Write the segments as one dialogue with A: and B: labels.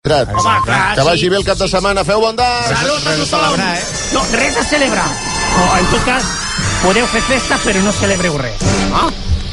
A: Home, clar,
B: que vagi bé el cap de setmana, feu bon dia!
A: Salut a tothom! No, res a celebrar. O, en tot cas, podeu fer festa, però no celebreu res. Ah?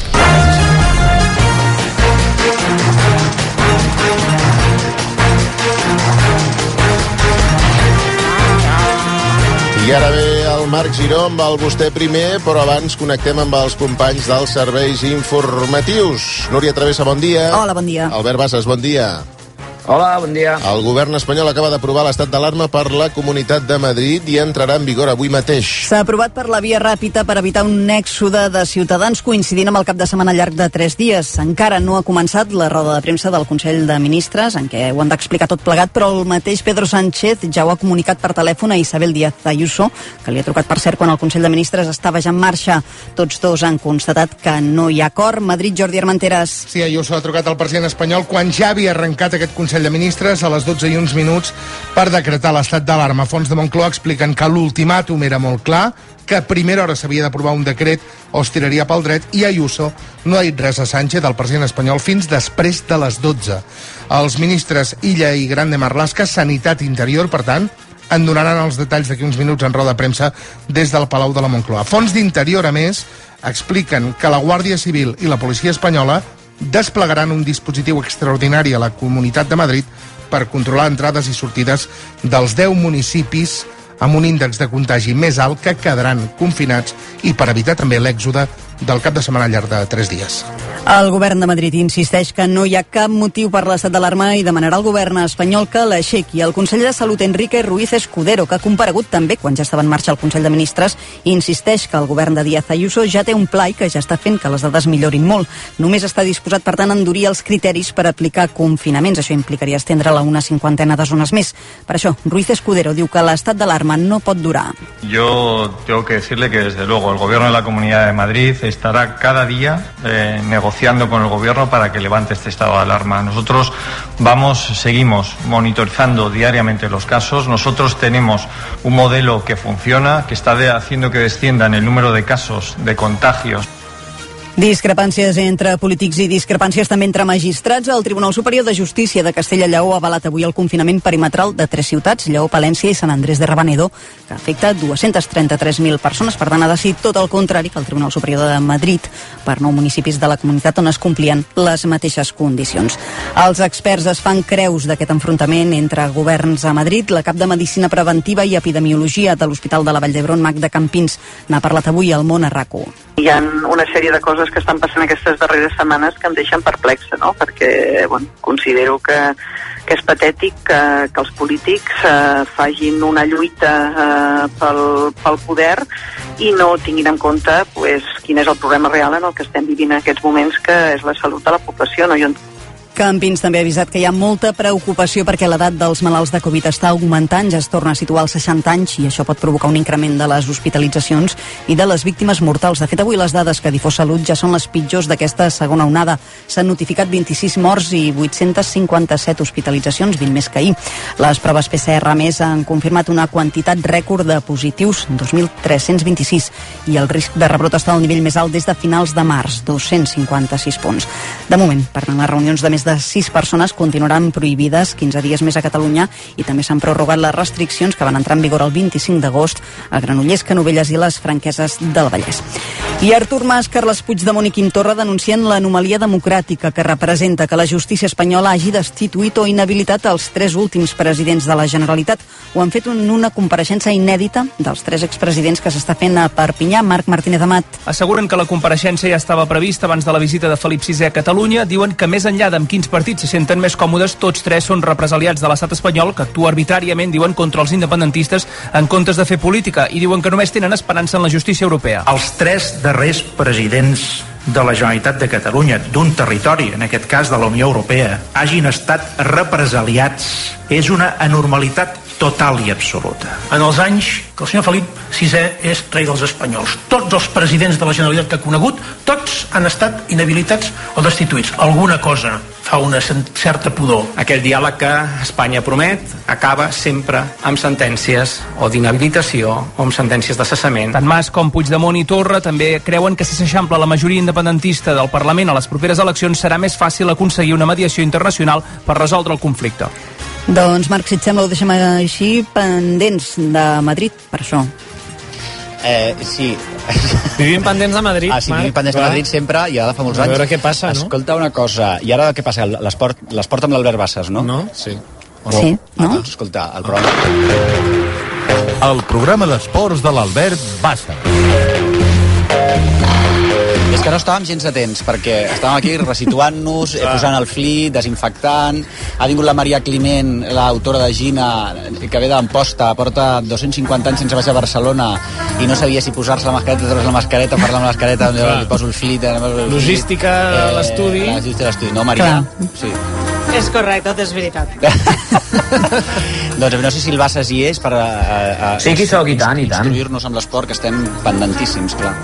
B: I ara ve el Marc Giró amb el Vostè primer, però abans connectem amb els companys dels serveis informatius. Núria Travessa, bon dia.
C: Hola, bon dia.
B: Albert Bassas, bon dia.
D: Hola, bon dia.
B: El govern espanyol acaba d'aprovar l'estat d'alarma per la Comunitat de Madrid i entrarà en vigor avui mateix.
C: S'ha aprovat per la via ràpida per evitar un èxode de ciutadans coincidint amb el cap de setmana llarg de 3 dies. Encara no ha començat la roda de premsa del Consell de Ministres, en què ho han d'explicar tot plegat, però el mateix Pedro Sánchez ja ho ha comunicat per telèfon a Isabel Díaz Ayuso, que li ha trucat, per cert, quan el Consell de Ministres estava ja en marxa. Tots dos han constatat que no hi ha acord. Madrid, Jordi Armenteres.
E: Sí, Ayuso ha trucat al president espanyol quan ja havia arrencat aquest Consell de Ministres a les 12:01 per decretar l'estat d'alarma. Fons de Moncloa expliquen que l'ultimàtum era molt clar, que a primera hora s'havia d'aprovar un decret o es tiraria pel dret, i Ayuso no ha dit res a Sánchez, el president espanyol, fins després de les 12. Els ministres Illa i Grande Marlaska, Sanitat i Interior, per tant, en donaran els detalls d'aquí uns minuts en roda de premsa des del Palau de la Moncloa. Fons d'Interior, a més, expliquen que la Guàrdia Civil i la policia espanyola desplegaran un dispositiu extraordinari a la Comunitat de Madrid per controlar entrades i sortides dels 10 municipis amb un índex de contagi més alt que quedaran confinats i per evitar també l'èxode del cap de setmana llarg de 3 dies.
C: El govern de Madrid insisteix que no hi ha cap motiu per l'estat d'alarma i demanarà al govern espanyol que l'aixequi. El conseller de Salut, Enrique Ruiz Escudero, que ha comparegut també quan ja estava en marxa el Consell de Ministres, insisteix que el govern de Díaz Ayuso ja té un pla i que ja està fent que les dades millorin molt. Només està disposat, per tant, a endurir els criteris per aplicar confinaments. Això implicaria estendre-la a una 50ena de zones més. Per això, Ruiz Escudero diu que l'estat d'alarma no pot durar.
F: Yo tengo que decirle que, desde luego, el gobierno de la Comunidad de Madrid estará cada día negociando con el gobierno para que levante este estado de alarma. Nosotros seguimos monitorizando diariamente los casos. Nosotros tenemos un modelo que funciona, que está haciendo que desciendan el número de casos de contagios.
C: Discrepàncies entre polítics i discrepàncies també entre magistrats. El Tribunal Superior de Justícia de Castella i Lleó ha avalat avui el confinament perimetral de 3 ciutats, Lleó, Palència i Sant Andrés de Rabanedo, que afecta 233.000 persones. Per tant, ha decidit tot el contrari que el Tribunal Superior de Madrid per 9 municipis de la comunitat on es complien les mateixes condicions. Els experts es fan creus d'aquest enfrontament entre governs a Madrid. La cap de Medicina Preventiva i Epidemiologia de l'Hospital de la Vall d'Hebron, Magda Campins, n'ha parlat avui al Món a RAC1.
G: Hi ha una sèrie de coses que estan passant aquestes darreres setmanes que em deixen perplexa, no? Perquè considero que és patètic que els polítics facin una lluita pel poder i no tinguin en compte quin és el problema real en el que estem vivint en aquests moments, que és la salut de la població, no?
C: Campins també ha avisat que hi ha molta preocupació perquè l'edat dels malalts de Covid està augmentant, ja es torna a situar als 60 anys i això pot provocar un increment de les hospitalitzacions i de les víctimes mortals. De fet, avui les dades que difós Salut ja són les pitjors d'aquesta segona onada. S'han notificat 26 morts i 857 hospitalitzacions, 20 més que ahir. Les proves PCR més han confirmat una quantitat rècord de positius, 2.326, i el risc de rebrot està al nivell més alt des de finals de març, 256 punts. De moment, per tant, les reunions de més de 6 persones continuaran prohibides 15 dies més a Catalunya i també s'han prorrogat les restriccions que van entrar en vigor el 25 d'agost a Granollers, Canovelles i les Franqueses del Vallès. I Artur Mas, Carles Puigdemont i Quim Torra denuncien l'anomalia democràtica que representa que la justícia espanyola hagi destituït o inhabilitat els 3 últims presidents de la Generalitat. Ho han fet en una compareixença inèdita dels 3 expresidents que s'està fent a Perpinyà. Marc Martínez Amat.
H: Asseguren que la compareixença ja estava prevista abans de la visita de Felip VI a Catalunya. Diuen que més enllà d'amb quins partits se senten més còmodes, tots 3 són represaliats de l'estat espanyol que actua arbitràriament, diuen, contra els independentistes en comptes de fer política, i diuen que només tenen esperança en la justícia europea.
I: Els 3 darrers presidents de la Generalitat de Catalunya, d'un territori, en aquest cas de la Unió Europea, hagin estat represaliats és una anormalitat total i absoluta.
J: En els anys que el senyor Felip VI és rei dels espanyols, tots els presidents de la Generalitat que ha conegut, tots han estat inhabilitats o destituïts. Alguna cosa fa una certa pudor.
K: Aquell diàleg que Espanya promet acaba sempre amb sentències o d'inhabilitació o amb sentències de cessament.
H: Tant Mas com Puigdemont i Torra també creuen que si s'eixampla la majoria independentista del Parlament a les properes eleccions serà més fàcil aconseguir una mediació internacional per resoldre el conflicte.
C: Doncs Marc, si et sembla, ho deixem així, pendents de Madrid, per això.
L: Sí.
M: Vivim pendents de Madrid,
L: Marc. Sí, vivim pendents de Madrid sempre, i ara fa molts anys.
M: A veure què passa, no?
L: Escolta una cosa, i ara què passa? L'esport amb l'Albert Bassas, no?
M: No? Sí.
C: Sí, no?
L: Doncs, escolta, el programa...
N: El programa d'esports de l'Albert Bassas.
L: És que no estàvem gens atents, perquè estàvem aquí resituant-nos, posant el flit, desinfectant. Ha vingut la Maria Climent, l'autora de Gina, que ve d'Amposta, porta 250 anys sense baixar a Barcelona i no sabia si posar-se la mascareta, treure's la mascareta, parlar amb la mascareta, li poso el flit...
M: Logística a l'estudi.
L: Logística a l'estudi, no, Maria? Sí.
O: És correcte, és veritat.
L: Doncs no sé si el Bassas hi és per
D: sí, que hi soc, i tant.
L: Instruir-nos amb l'esport, que estem pendentíssims, clar.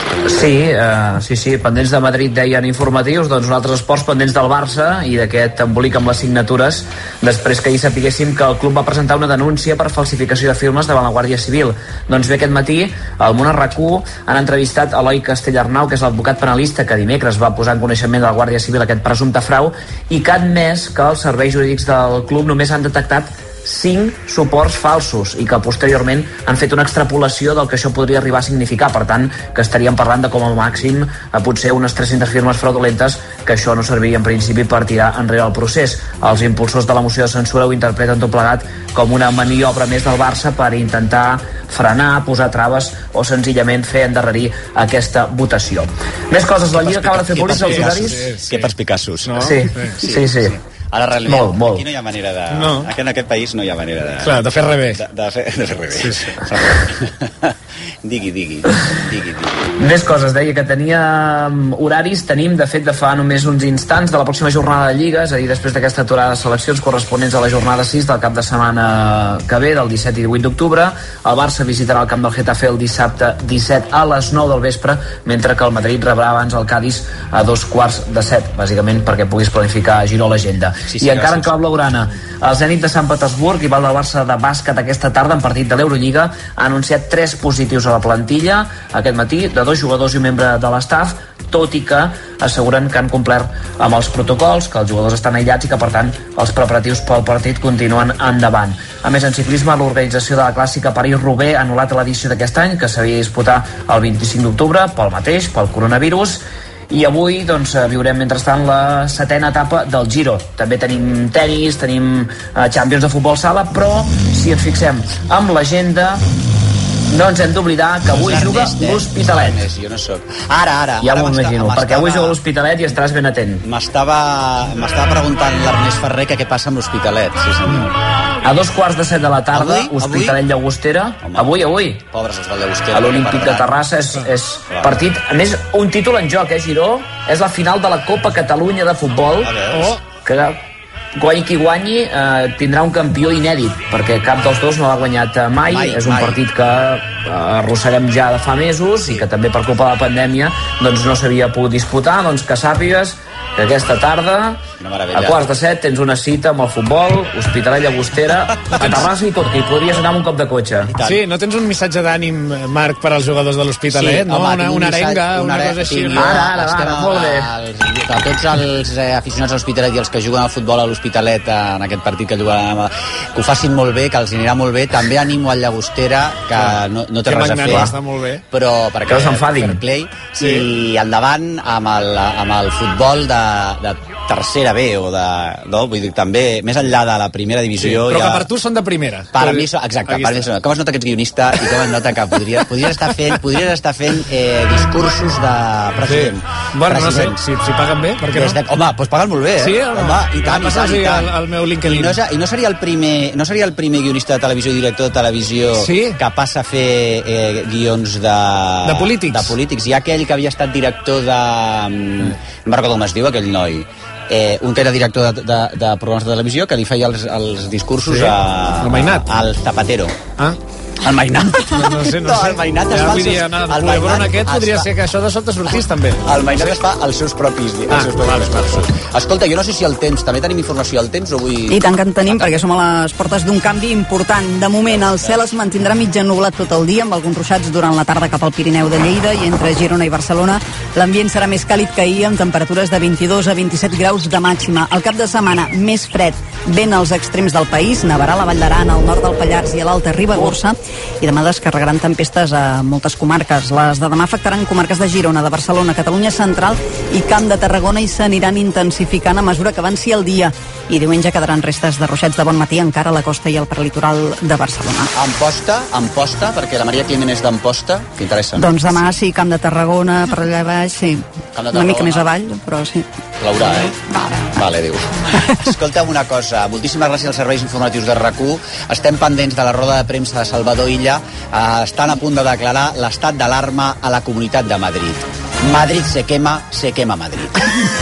D: Sí, pendents de Madrid deien informatius, doncs nosaltres esports pendents del Barça i d'aquest embolic amb les signatures, després que ahir sapiguéssim que el club va presentar una denúncia per falsificació de firmes davant la Guàrdia Civil. Doncs bé, aquest matí al Món RAC1 han entrevistat Eloi Castellarnau, que és l'advocat penalista que dimecres va posar en coneixement de la Guàrdia Civil aquest presumpte frau, i que ha admès que els serveis jurídics del club només han detectat 5 suports falsos i que posteriorment han fet una extrapolació del que això podria arribar a significar. Per tant, que estaríem parlant de com a màxim potser unes 300 firmes fraudulentes, que això no serviria en principi per tirar enrere el procés. Els impulsors de la moció de censura ho interpreten tot plegat com una maniobra més del Barça per intentar frenar, posar traves o senzillament fer endarrerir aquesta votació. Més coses, la Lliga acaba de fer públics els horaris.
L: Que perspicaços.
D: Sí.
L: Ara realment,
D: molt.
L: Aquí no hi ha manera de...
M: No.
L: Aquí en aquest país no hi ha manera de...
M: Clar, de fer res bé.
L: De fer res bé.
M: Sí.
L: Digui.
D: Més coses, deia que teníem horaris, tenim de fet de fa només uns instants de la pròxima jornada de Lliga, és a dir, després d'aquesta aturada de seleccions corresponents a la jornada 6 del cap de setmana que ve, del 17 i 18 d'octubre. El Barça visitarà el camp del Getafe el dissabte 17 a les 9 del vespre, mentre que el Madrid rebrà abans el Cádiz a 2:15, bàsicament perquè puguis planificar a Giró l'agenda. I encara en clau blaugrana, el Zenit de Sant Petersburg, rival del Barça de bàsquet aquesta tarda en partit de l'Eurolliga, ha anunciat 3 positius a la plantilla aquest matí, de 2 jugadors i un membre de l'estaf, tot i que asseguren que han complert amb els protocols, que els jugadors estan aïllats i que, per tant, els preparatius pel partit continuen endavant. A més, en ciclisme, l'organització de la clàssica París-Roubaix ha anul·lat l'edició d'aquest any, que s'havia de disputar el 25 d'octubre, pel coronavirus. I avui doncs, viurem mentrestant la 7ª etapa del Giro. També tenim tenis, tenim Champions de futbol sala, però si ens fixem amb l'agenda no ens hem d'oblidar que avui juga l'Hospitalet.
L: Jo no soc. Ara.
D: Ja m'ho imagino, perquè avui juga l'Hospitalet i estaràs ben atent.
L: M'estava preguntant l'Ernest Ferrer que què passa amb l'Hospitalet, sí senyor.
D: A 2:15 de la tarda, Hospitalet Llagostera. Avui.
L: Pobres els del Llagostera.
D: A l'Olímpic de Terrassa és partit. A més, un títol en joc, Giró. És la final de la Copa Catalunya de futbol. Que guanyi qui guanyi tindrà un campió inèdit, perquè cap dels dos no l'ha guanyat mai. És un partit que arrosseguem ja de fa mesos i que també per culpa de la pandèmia doncs no s'havia pogut disputar. Doncs que sàpigues que aquesta tarda a 6:15 tens una cita amb el futbol, Hospitalet Llagostera, a Terrassa i tot, que hi podries anar amb un cop de cotxe.
M: Sí, no tens un missatge d'ànim, Marc, per als jugadors de l'Hospitalet,
L: sí,
M: no?
L: Home,
M: una arenga, una cosa així.
D: Ara, molt bé.
L: A tots els aficionats a l'Hospitalet i els que juguen al futbol a l'Hospitalet en aquest partit que juguen, que ho facin molt bé, que els anirà molt bé. També animo al Llagostera, que no té res a fer,
M: està molt bé,
L: però perquè
D: que s'enfadin.
L: Fair play, i endavant amb el futbol de tercera B o no, vull dir, també més enllà de la primera divisió.
M: Però que per tu són de primera.
L: Per mi són, exacte, per mi són. Com es nota que ets guionista i com es nota que podries estar fent discursos de president.
M: Bueno, no sé, si paguen bé, per què no?
L: Home, doncs paguen molt bé,
M: Sí, home,
L: i tant.
M: al meu LinkedIn.
L: I no seria el primer guionista de televisió i director de televisió que passa a fer guions de polítics. Hi ha aquell que havia estat director de... no recordo com es diu, aquell noi. Un que era director de programes de televisió que li feia els discursos al Zapatero. El mainat.
M: No sé.
L: El mainat es fa...
M: El culebron aquest podria ser que això de sobte sortís, també.
L: El mainat es fa els seus propis discursos. Escolta, jo no sé si el temps, també tenim informació al temps o vull...
C: I tant que en tenim, perquè som a les portes d'un canvi important. De moment, el cel es mantindrà mitja nublat tot el dia, amb alguns ruixats durant la tarda cap al Pirineu de Lleida i entre Girona i Barcelona. L'ambient serà més càlid que ahir, amb temperatures de 22 a 27 graus de màxima. El cap de setmana, més fred, vent als extrems del país, nevarà a la Vall d'Aran, al nord del Pallars i a l'Alta Ribagorça, i demà descarregaran tempestes a moltes comarques. Les de demà afectaran comarques de Girona, de Barcelona, Catalunya Central i Camp de Tarragona i s'aniran intensificant a mesura que avanci el dia. I diumenge quedaran restes de ruixats de bon matí encara a la costa i al prelitoral de Barcelona.
L: Amposta, perquè la Maria Climent és d'Amposta, que interessa.
C: Doncs demà sí, Camp de Tarragona, per allà baix, sí. Una mica més avall, però sí.
L: Plourà, Vale, diu. Escolta'm una cosa, moltíssimes gràcies als serveis informatius de RAC1. Estem pendents de la roda de premsa de Salvador Illa. Estan a punt de declarar l'estat d'alarma a la Comunitat de Madrid. Madrid se quema Madrid.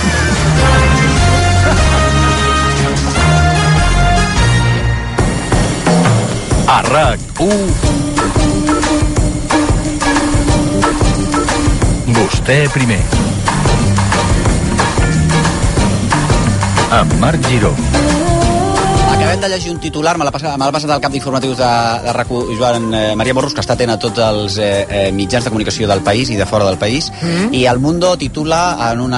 N: A RAC1 Vostè primer amb Marc Giró.
L: Acabem de llegir un titular, me l'ha passat al cap d'informatius de RAC1 Joan Maria Morros, que està atent a tots els mitjans de comunicació del país i de fora del país, i El Mundo titula en un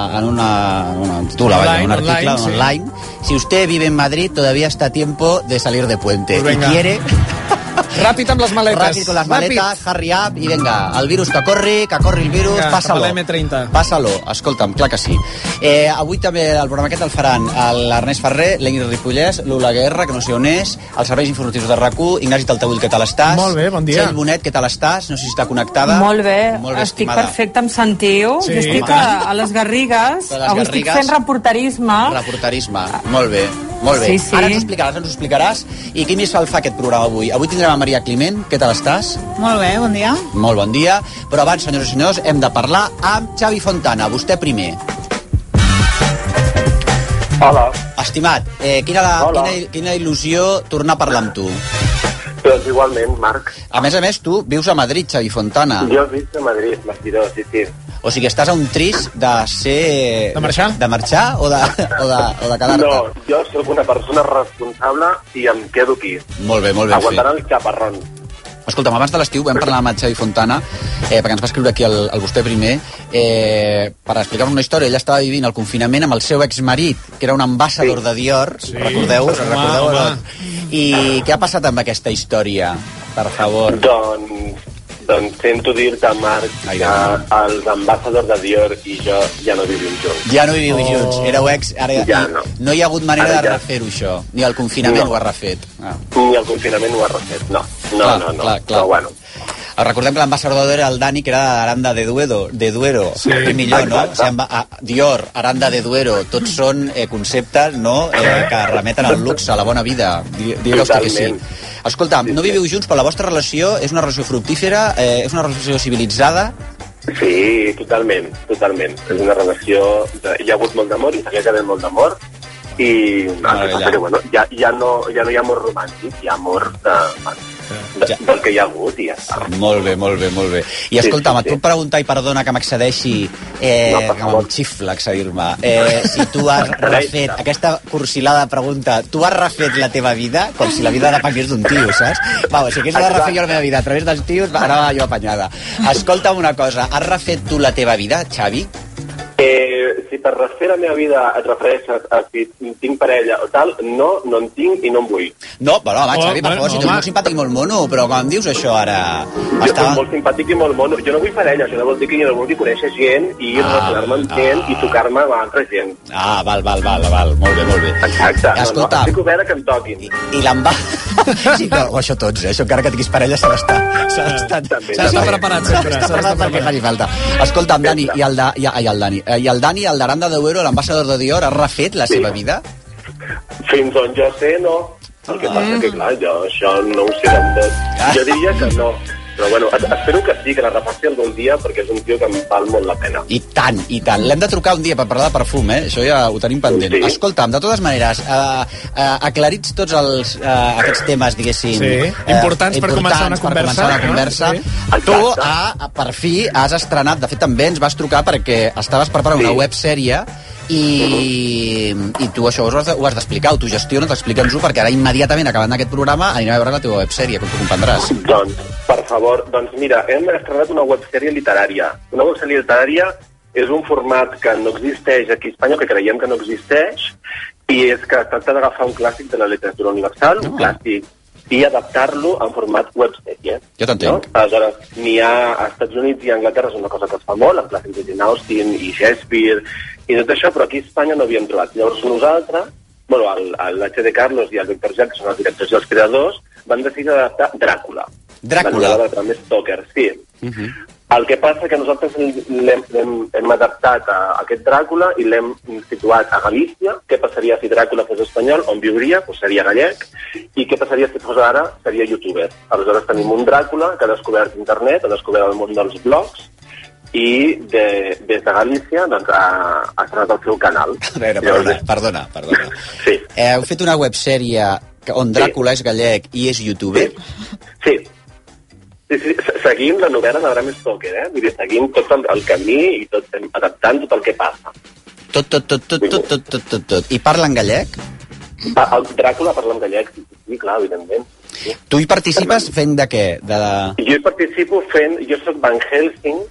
L: article online, si usted vive en Madrid todavía está a tiempo de salir de puente.
M: Pues
L: y quiere...
M: Ràpid amb les maletes.
L: Ràpid con las maletes, hurry up, i venga, el virus que corri el virus, passa-lo. Passa-lo, escolta'm, clar que sí. Avui també el programa aquest el faran l'Ernest Ferrer, l'Ingrid Ripollès, l'Ula Guerra, que no sé on és, els serveis informatius de RAC1, Ignasi Taltabull, què tal estàs?
M: Molt bé, bon dia.
L: Txell Bonet, què tal estàs? No sé si està connectada.
O: Molt bé, estic
L: estimada.
O: perfecte, em sentiu?
L: Sí,
O: jo estic a les Garrigues, avui estic fent reporterisme.
L: Molt bé.
O: Sí.
L: Ara ens ho explicaràs. I qui més fa aquest programa avui? Avui tindrem a Maria Climent. Què tal estàs?
P: Molt bé, bon dia.
L: Molt bon dia. Però abans, senyors i senyors, hem de parlar amb Xavi Fontana. Vostè primer.
Q: Hola.
L: Estimat, quina il·lusió tornar a parlar amb tu.
Q: Doncs igualment, Marc.
L: A més, tu vius a Madrid, Xavi Fontana.
Q: Jo visc a Madrid, Mastiró, sí.
L: O sigui, estàs a un tris de ser...
M: De marxar?
L: De marxar o de quedar-te?
Q: No, jo sóc una persona responsable i em quedo aquí.
L: Molt bé
Q: Aguantant el xaparrón.
L: Escolta'm, abans de l'estiu vam parlar amb el Xavi Fontana, perquè ens va escriure aquí el Vostè primer, per explicar una història. Ell estava vivint el confinament amb el seu exmarit, que era un ambaixador de Dior, recordeu? I què ha passat amb aquesta història, per favor?
Q: Doncs sento dir-te, Marc, que els ambaixadors de Dior i jo ja no vivim junts.
L: Ja no viviu junts, éreu ex... Ara ja no hi ha hagut manera de refer-ho, això. Ni el confinament ho ha refet.
Q: Ni el confinament ho ha refet, no. Però bueno.
L: Recordem que l'ambaixador era el Dani, que era d'Aranda de Duero.
Q: Sí,
L: millor, no? Dior, Aranda de Duero, tots són conceptes, no?, que remeten al luxe, a la bona vida. Digueu que sí. Escolta, no viviu junts, però la vostra relació és una relació fructífera, és una relació civilitzada?
Q: Sí, totalment. És una relació... Hi ha hagut molt d'amor i segueix havent molt d'amor, i ja no hi ha amor romàntic, hi ha amor del que hi ha hagut i ja està.
L: Molt bé. I escolta'm, tu em preguntar, i perdona que m'accedeixi, que em xifla accedir-me, si tu has refet aquesta cursilada pregunta, tu has refet la teva vida com si la vida depengués d'un tio, saps? Si hagués de refer jo la meva vida a través dels tios, anava jo apanyada. Escolta'm una cosa, has refet tu la teva vida, Xavi?
Q: Si per refer la meva vida et refereixes a si tinc parella o tal, no en tinc i no en vull.
L: No, però home, Xavi, per favor, si tu ets molt simpàtic i molt mono, però com em dius això ara?
Q: Jo soc molt simpàtic i molt mono. Jo no vull parella, això no vol dir que jo no vulgui conèixer gent i relacionar-me amb gent i tocar-me amb altra gent.
L: Val. Molt bé.
Q: Exacte. Escolta, estic obert que em toquin.
L: I Sí, no, això tots, això encara que tinguis parella s'ha d'estar
M: preparat sempre.
L: S'ha d'estar perquè faci falta. Escolta'm, Dani, i el Dani, el d'Aranda de Duero, l'ambaixador de Dior, ha refet la seva vida?
Q: Fins on jo sé, no. El que passa que, clar, jo això no ho sé del tot. Jo diria que no. Però bueno, espero que sí, que la repassi algun dia, perquè és un tio que em val molt la pena.
L: I tant, i tant. L'hem de trucar un dia per parlar de perfum, Això ja ho tenim pendent. Sí. Escolta'm, de totes maneres, aclarits tots aquests temes, diguéssim...
M: Sí, importants per començar una conversa.
L: No? Tu, per fi, has estrenat, de fet també ens vas trucar perquè estaves preparant una websèrie i tu això ho has d'explicar, autogestiona't, explica'ns-ho, perquè ara immediatament, acabant aquest programa, anirem a veure la teva websèrie, com tu comprendràs.
Q: Doncs, per favor, mira, hem estrenat una websèrie literària. Una websèrie literària és un format que no existeix aquí a Espanya, que creiem que no existeix, i és que es tracta d'agafar un clàssic de la literatura universal, un clàssic, i adaptar-lo en format websèrie.
L: Jo t'entenc.
Q: No? Aleshores, n'hi ha a Estats Units i a Anglaterra, és una cosa que es fa molt, en clàssics de Jane Austen i Shakespeare, i tot això, però aquí a Espanya no havíem trobat. Llavors nosaltres, l'H.D. Carlos i el Víctor Jack, que són els directors i els creadors, van decidir adaptar Dràcula. La novel·la de Bram Stoker, sí. El que passa que nosaltres l'hem adaptat a aquest Dràcula i l'hem situat a Galícia. Què passaria si Dràcula fos espanyol? On viuria? Pues seria gallec. I què passaria si fos ara? Seria youtuber. Aleshores tenim un Dràcula que ha descobert internet, ha descobert el món dels blogs, i des de Galícia ha estrenat el seu canal.
L: A veure, perdona.
Q: Sí.
L: Heu fet una websèrie on Dràcula és gallec i és youtuber?
Q: Sí. Seguim la novel·la de Bram Stoker, Vull dir, seguim tot el camí i adaptant tot el que passa.
L: Tot. I parla en gallec?
Q: El Dràcula parla en gallec, sí, clar, evidentment. Sí.
L: Tu hi participes fent de què?
Q: Jo hi participo jo soc Van Helsing,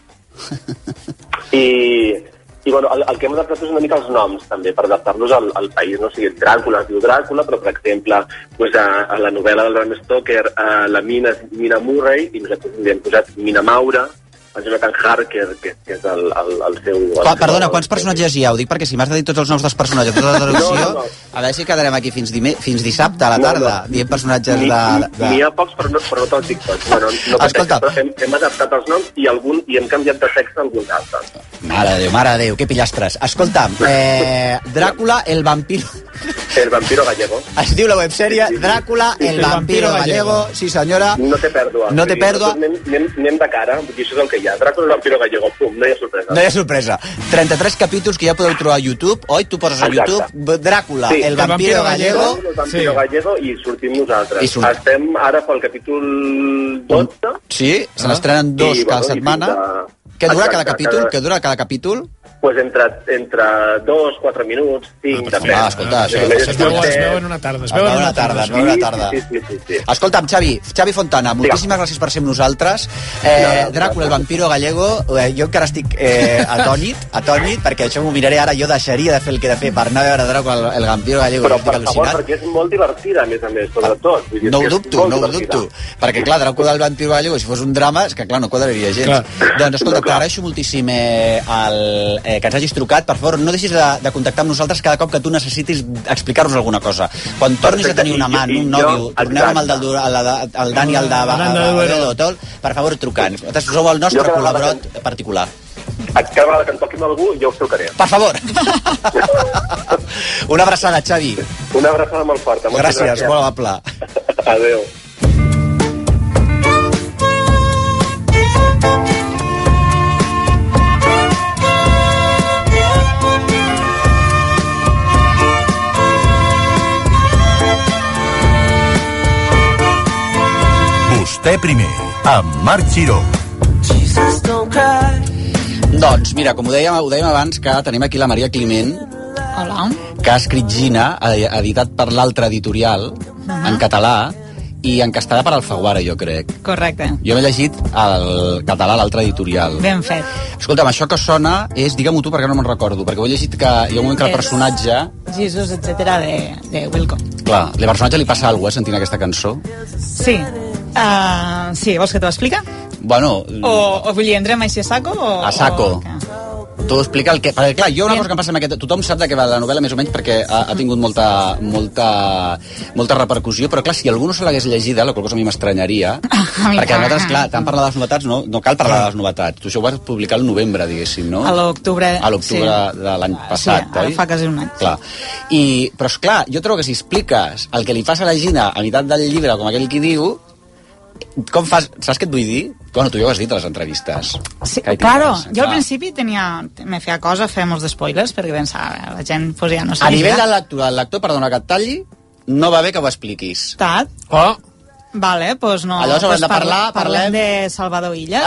Q: i bueno, el que hem adaptat és una mica els noms, també, per adaptar-los al país. No? O sigui, Dràcula es diu Dràcula, però, per exemple, a la novel·la del Bram Stoker, la Mina és Mina Murray, i nosaltres li hem posat Mina Maura, el Jonathan Harker, que és el seu...
L: Perdona, quants personatges hi ha? Ho dic perquè si m'has de dir tots els noms dels personatges, tota la traducció, a veure si quedarem aquí fins dissabte a la tarda, dient personatges de...
Q: N'hi ha pocs, però no te'ls dic tots.
L: Escolta.
Q: Hem adaptat els noms i hem canviat de text alguns altres.
L: Mare de Déu, que pillastres. Escolta'm, Dràcula, el vampiro...
Q: El vampiro gallego.
L: Es diu la websèrie Dràcula, el vampiro gallego. Sí, senyora.
Q: No té pèrdua. Anem de cara, perquè això és el que hi ha. Dràcula, el vampiro gallego, pum, no hi ha sorpresa.
L: No hi ha sorpresa. 33 capítols que ja podeu trobar a YouTube. Oi, tu poses a YouTube Dràcula, el vampiro gallego.
Q: El vampiro gallego i sortim nosaltres. Estem ara pel capítol 12.
L: Sí, se n'estrenen 2 cada setmana. Què dura cada capítol?
Q: Pues entre 2-4 minuts, 5, depèn.
L: Escolta,
M: es veu en una tarda. Es veu en una tarda.
Q: Sí.
L: Escolta'm, Xavi Fontana, moltíssimes gràcies per ser amb nosaltres. Dràcula, el vampiro gallego, jo encara estic atònit, perquè això m'ho miraré ara, jo deixaria de fer el que he de fer per anar a veure Dràcula, el vampiro gallego.
Q: Però, per favor, perquè és molt divertida, a més, sobretot.
L: No ho dubto, perquè, clar, Dràcula, el vampiro gallego, si fos un drama, és que, clar, no quadraria gens. Doncs, escolta, t'agraeixo moltíssim que ens hagis trucat. Per favor, no deixis de contactar amb nosaltres cada cop que tu necessitis explicar-nos alguna cosa. Quan tornis a tenir un amant, un nòvio, torneu amb el Dani, el de per favor, truca'ns. Vosaltres sou el nostre col·laborat particular.
Q: Cada vegada que em toqui amb algú, jo us trucaré.
L: Per favor. Una abraçada, Xavi.
Q: Una abraçada molt forta.
L: Gràcies, molt amable.
Q: Adéu.
N: Vostè primer, amb Marc Giró.
L: Doncs mira, com ho dèiem abans, que tenim aquí la Maria Climent.
P: Hola.
L: Que ha escrit Gina, editat per l'altre editorial, en català, i encastada per Alfaguara, jo crec.
P: Correcte.
L: Jo m'he llegit el català, l'altre editorial.
P: Ben fet.
L: Escolta'm, això que sona és, digue-m'ho tu perquè no me'n recordo, perquè ho he llegit que hi ha un moment que el personatge...
P: Jesus, etcètera, de Wilco.
L: Clar, al personatge li passa alguna cosa, sentint aquesta cançó?
P: Sí. Sí, vols que t'ho explica?
L: Bueno...
P: O vull dir, entrem així a saco?
L: A saco. Tu explica el que... Perquè, clar, jo una cosa que em passa amb aquest... Tothom sap de què va la novel·la, més o menys, perquè ha tingut molta repercussió, però, clar, si algú no se l'hagués llegida, la qual cosa a mi m'estranyaria, perquè a nosaltres, clar, tant parlar de les novetats, no cal parlar de les novetats. Tu això ho vas publicar al novembre, diguéssim, no?
P: A l'octubre.
L: A l'octubre de l'any passat,
P: oi? Sí, fa quasi un any.
L: Clar. Però, esclar, jo trobo que si expliques el que li passa a la Gina a meitat del llibre, com aquell qui diu, com fas... Saps què et vull dir? Bueno, tu ja ho has dit a les entrevistes.
P: Sí, claro, jo al principi me feia cosa fer molts d'espoilers perquè pensava, la gent pues, ja no sé.
L: A nivell de lectura, el lector, perdona que et talli, no va bé que ho expliquis.
P: Tat?
E: Oh!
P: Vale, doncs no.
L: Llavors haurem de
P: parlem de Salvador Illa.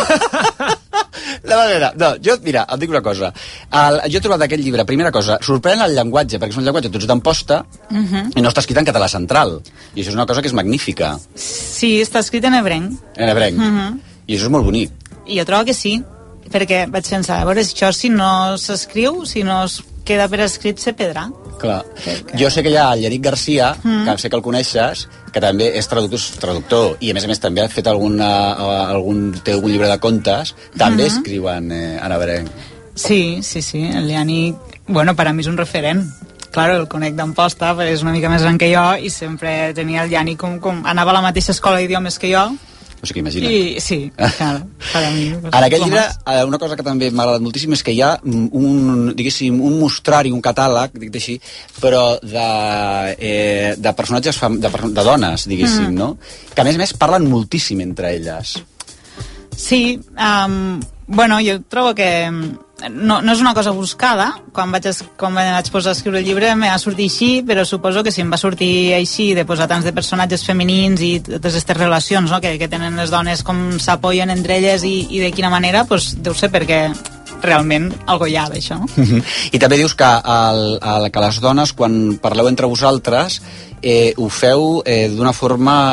L: No, mira, et dic una cosa. Jo he trobat aquest llibre, primera cosa, sorprèn el llenguatge, perquè és un llenguatge tots d'amposta i no està escrit en català central. I això és una cosa que és magnífica.
P: Sí, està escrit en ebrenc.
L: En ebrenc. I això és molt bonic.
P: I jo trobo que sí, perquè vaig pensar, a veure, això si no s'escriu, si no es queda per escrit, se perdrà.
L: Clar. Jo sé que hi ha el Eric Garcia, que sé que el coneixes, que també és traductor, i a més també ha fet té algun llibre de contes, també escriuen en ebrenc.
P: Sí, el Yannick, bueno, per a mi és un referent. Claro, el conec d'Amposta, però és una mica més gran que jo, i sempre tenia el Yannick com anava a la mateixa escola d'idiomes que jo.
L: O sigui, imagina't.
P: I sí, clar, per a mi.
L: En aquest llibre, una cosa que també m'ha agradat moltíssim és que hi ha un mostrari, un catàleg, dic així, però de personatges, de dones, diguéssim, no? Que a més parlen moltíssim entre elles.
P: Sí, bueno, jo trobo que no és una cosa buscada. Quan vaig posar a escriure el llibre m'ha sortit així, però suposo que si em va sortir així de posar tants de personatges femenins i totes aquestes relacions, no? que tenen les dones, com s'apoyen entre elles i de quina manera, doncs deu ser perquè realment algo hi ha d'això.
L: I també dius que les dones, quan parleu entre vosaltres, ho feu d'una forma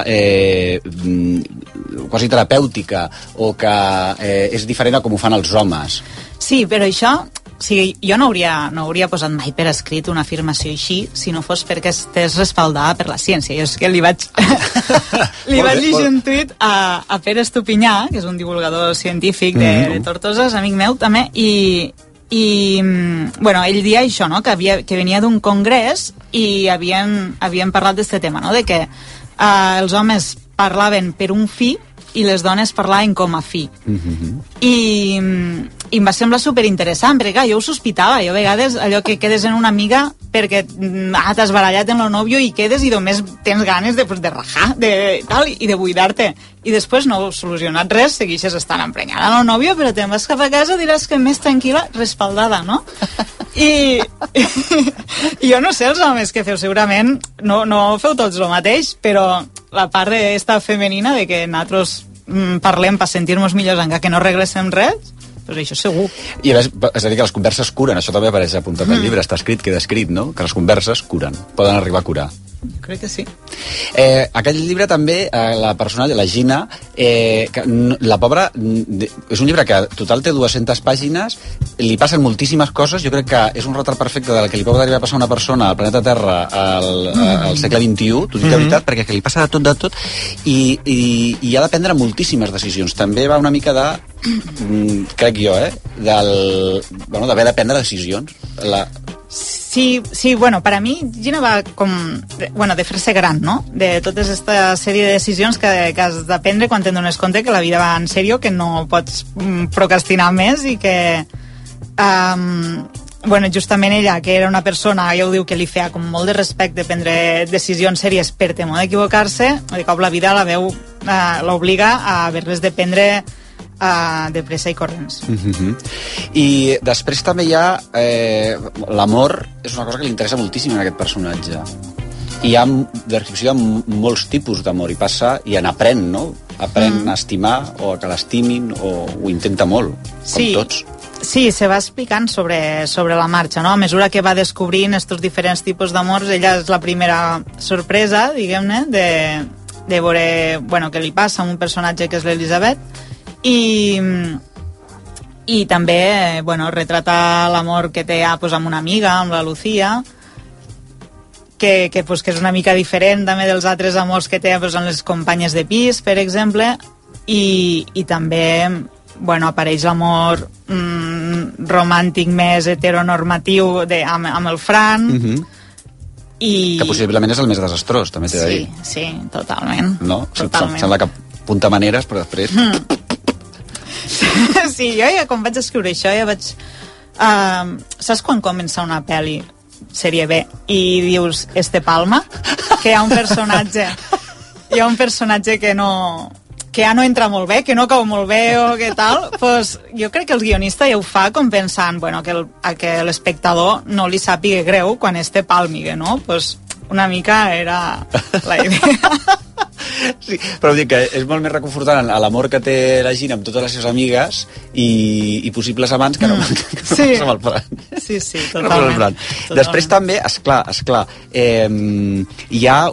L: quasi terapèutica, o que és diferent a com ho fan els homes.
P: Sí, però això, o sigui, jo no hauria posat mai per escrit una afirmació així si no fos perquè estés respaldada per la ciència. Jo és que li vaig llegir un tuit a Pere Estupinyà, que és un divulgador científic de Tortosa, és amic meu també, i bueno, ell dia això, no? que venia d'un congrés i havien parlat d'aquest tema, no? De que els homes parlaven per un fi i les dones parlaven com a fi. I em va semblar superinteressant, perquè jo ho sospitava. Jo a vegades allò que quedes en una amiga perquè t'has barallat en el nòvio i quedes i només tens ganes de rajar i de buidar-te. I després no heu solucionat res, segueixes estant emprenyada amb el nòvio, però te'n vas cap a casa i diràs que més tranquil·la, respaldada, no? I jo no sé els homes que feu, segurament no feu tots el mateix, però la part esta femenina de que nosaltres parlem per sentir-nos millors encara que no regressem res, doncs això segur.
L: I a més, és a dir, que les converses curen, això també apareix apuntat al llibre, està escrit, queda escrit, no? Que les converses curen, poden arribar a curar.
P: Crec que sí.
L: Aquest llibre també, la personatge, la Gina, la pobra, és un llibre que total té 200 pàgines, li passen moltíssimes coses, jo crec que és un retrat perfecte del que li pot arribar a passar a una persona al planeta Terra al segle XXI, t'ho dic de veritat, perquè li passa de tot, i ha de prendre moltíssimes decisions. També va una mica de, crec jo, d'haver de prendre decisions.
P: Sí, bueno, per a mi Gina va com, de fer-se gran, no? De tota aquesta sèrie de decisions que has de prendre quan te'n dones compte que la vida va en sèrio, que no pots procrastinar més i que justament ella, que era una persona, ja ho diu, que li feia com molt de respecte prendre decisions sèries per temor d'equivocar-se, de cop la vida l'obliga a haver-les de prendre de pressa i corrents.
L: I després també hi ha l'amor, és una cosa que li interessa moltíssim en aquest personatge, i hi ha descripció de molts tipus d'amor, i passa i n'aprèn, no? Aprèn a estimar o a que l'estimin, o ho intenta molt, com tots.
P: Sí, se va explicant sobre la marxa, no? A mesura que va descobrint aquests diferents tipus d'amors, ella és la primera sorpresa, diguem-ne, de veure, què li passa a un personatge que és l'Elisabet, i també retrata l'amor que té amb una amiga, amb la Lucía, que és una mica diferent també dels altres amors que té amb les companyes de pis, per exemple, i també apareix l'amor romàntic més heteronormatiu amb el Fran,
L: que possiblement és el més desastrós, també t'he de dir.
P: Sí, totalment.
L: No?
P: Totalment.
L: Sembla que apunta maneres, però després...
P: Sí, jo quan vaig escriure això ja vaig... saps quan comença una pel·li sèrie B i dius Palma, que hi ha un personatge hi ha un personatge que ja no entra molt bé, que no cau molt bé o què tal, pues, jo crec que el guionista ja ho fa com pensant que l'espectador no li sàpiga greu quan este pàlmigue, no? Pues una mica era la idea.
L: Sí, però dic que és molt més reconfortant a l'amor que té la Gina amb totes les seves amigues i possibles amants que no amb el Fran.
P: Sí, totalment.
L: Després també, esclar, hi ha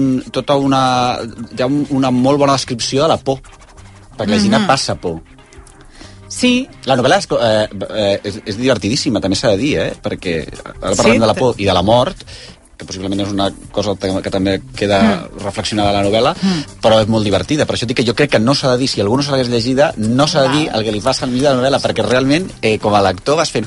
L: una molt bona descripció de la por, perquè la Gina passa por.
P: Sí.
L: La novel·la és divertidíssima, també s'ha de dir, perquè ara parlem de la por i de la mort, que possiblement és una cosa que també queda reflexionada a la novel·la, però és molt divertida. Per això dic que jo crec que no s'ha de dir, si algú no se l'hagués llegida, no s'ha de dir el que li fa sentir de la novel·la, perquè realment, com a lector, vas fent...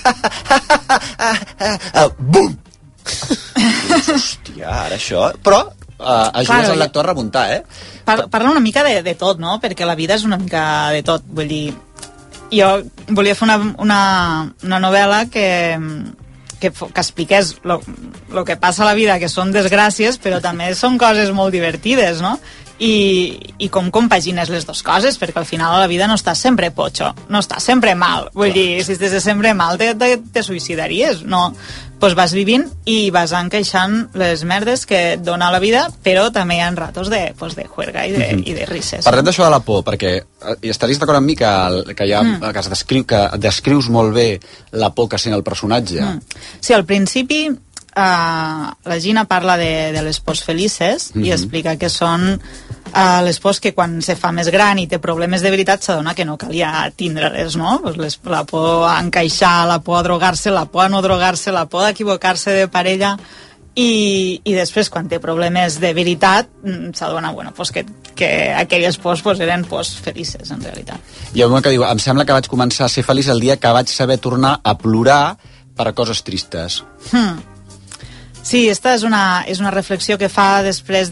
L: Bum! Hòstia, ara això... Però ajudes el lector a remuntar,
P: Parla una mica de tot, no? Perquè la vida és una mica de tot. Vull dir, jo volia fer una novel·la que expliqués el que passa a la vida, que són desgràcies, però també són coses molt divertides, no? I com compagines les dues coses, perquè al final la vida no està sempre potxo, no està sempre mal. Vull dir, si estàs sempre mal te suïcidaries, no? Doncs vas vivint i vas encaixant les merdes que et dona la vida, però també hi ha ratos de juerga i de risses.
L: Parlem d'això de la por, perquè estaries d'acord amb mi que descrius molt bé la por que sent el personatge.
P: Sí, al principi la Gina parla de les pors felices i explica que són les pors que quan se fa més gran i té problemes de veritat s'adona que no calia tindre-les, no? Pues la por a encaixar, la por a drogar-se, la por a no drogar-se, la por d'equivocar-se de parella i després quan té problemes de veritat s'adona pues que aquelles pors eren pors felices en realitat.
L: Hi ha un moment que diu, em sembla que vaig començar a ser feliç el dia que vaig saber tornar a plorar per a coses tristes.
P: Sí, esta és una reflexió que fa després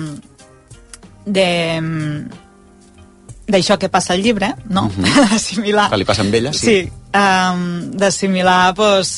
P: d'això que passa al llibre, no? D'assimilar...
L: Que li passa amb ella, sí.
P: Sí, d'assimilar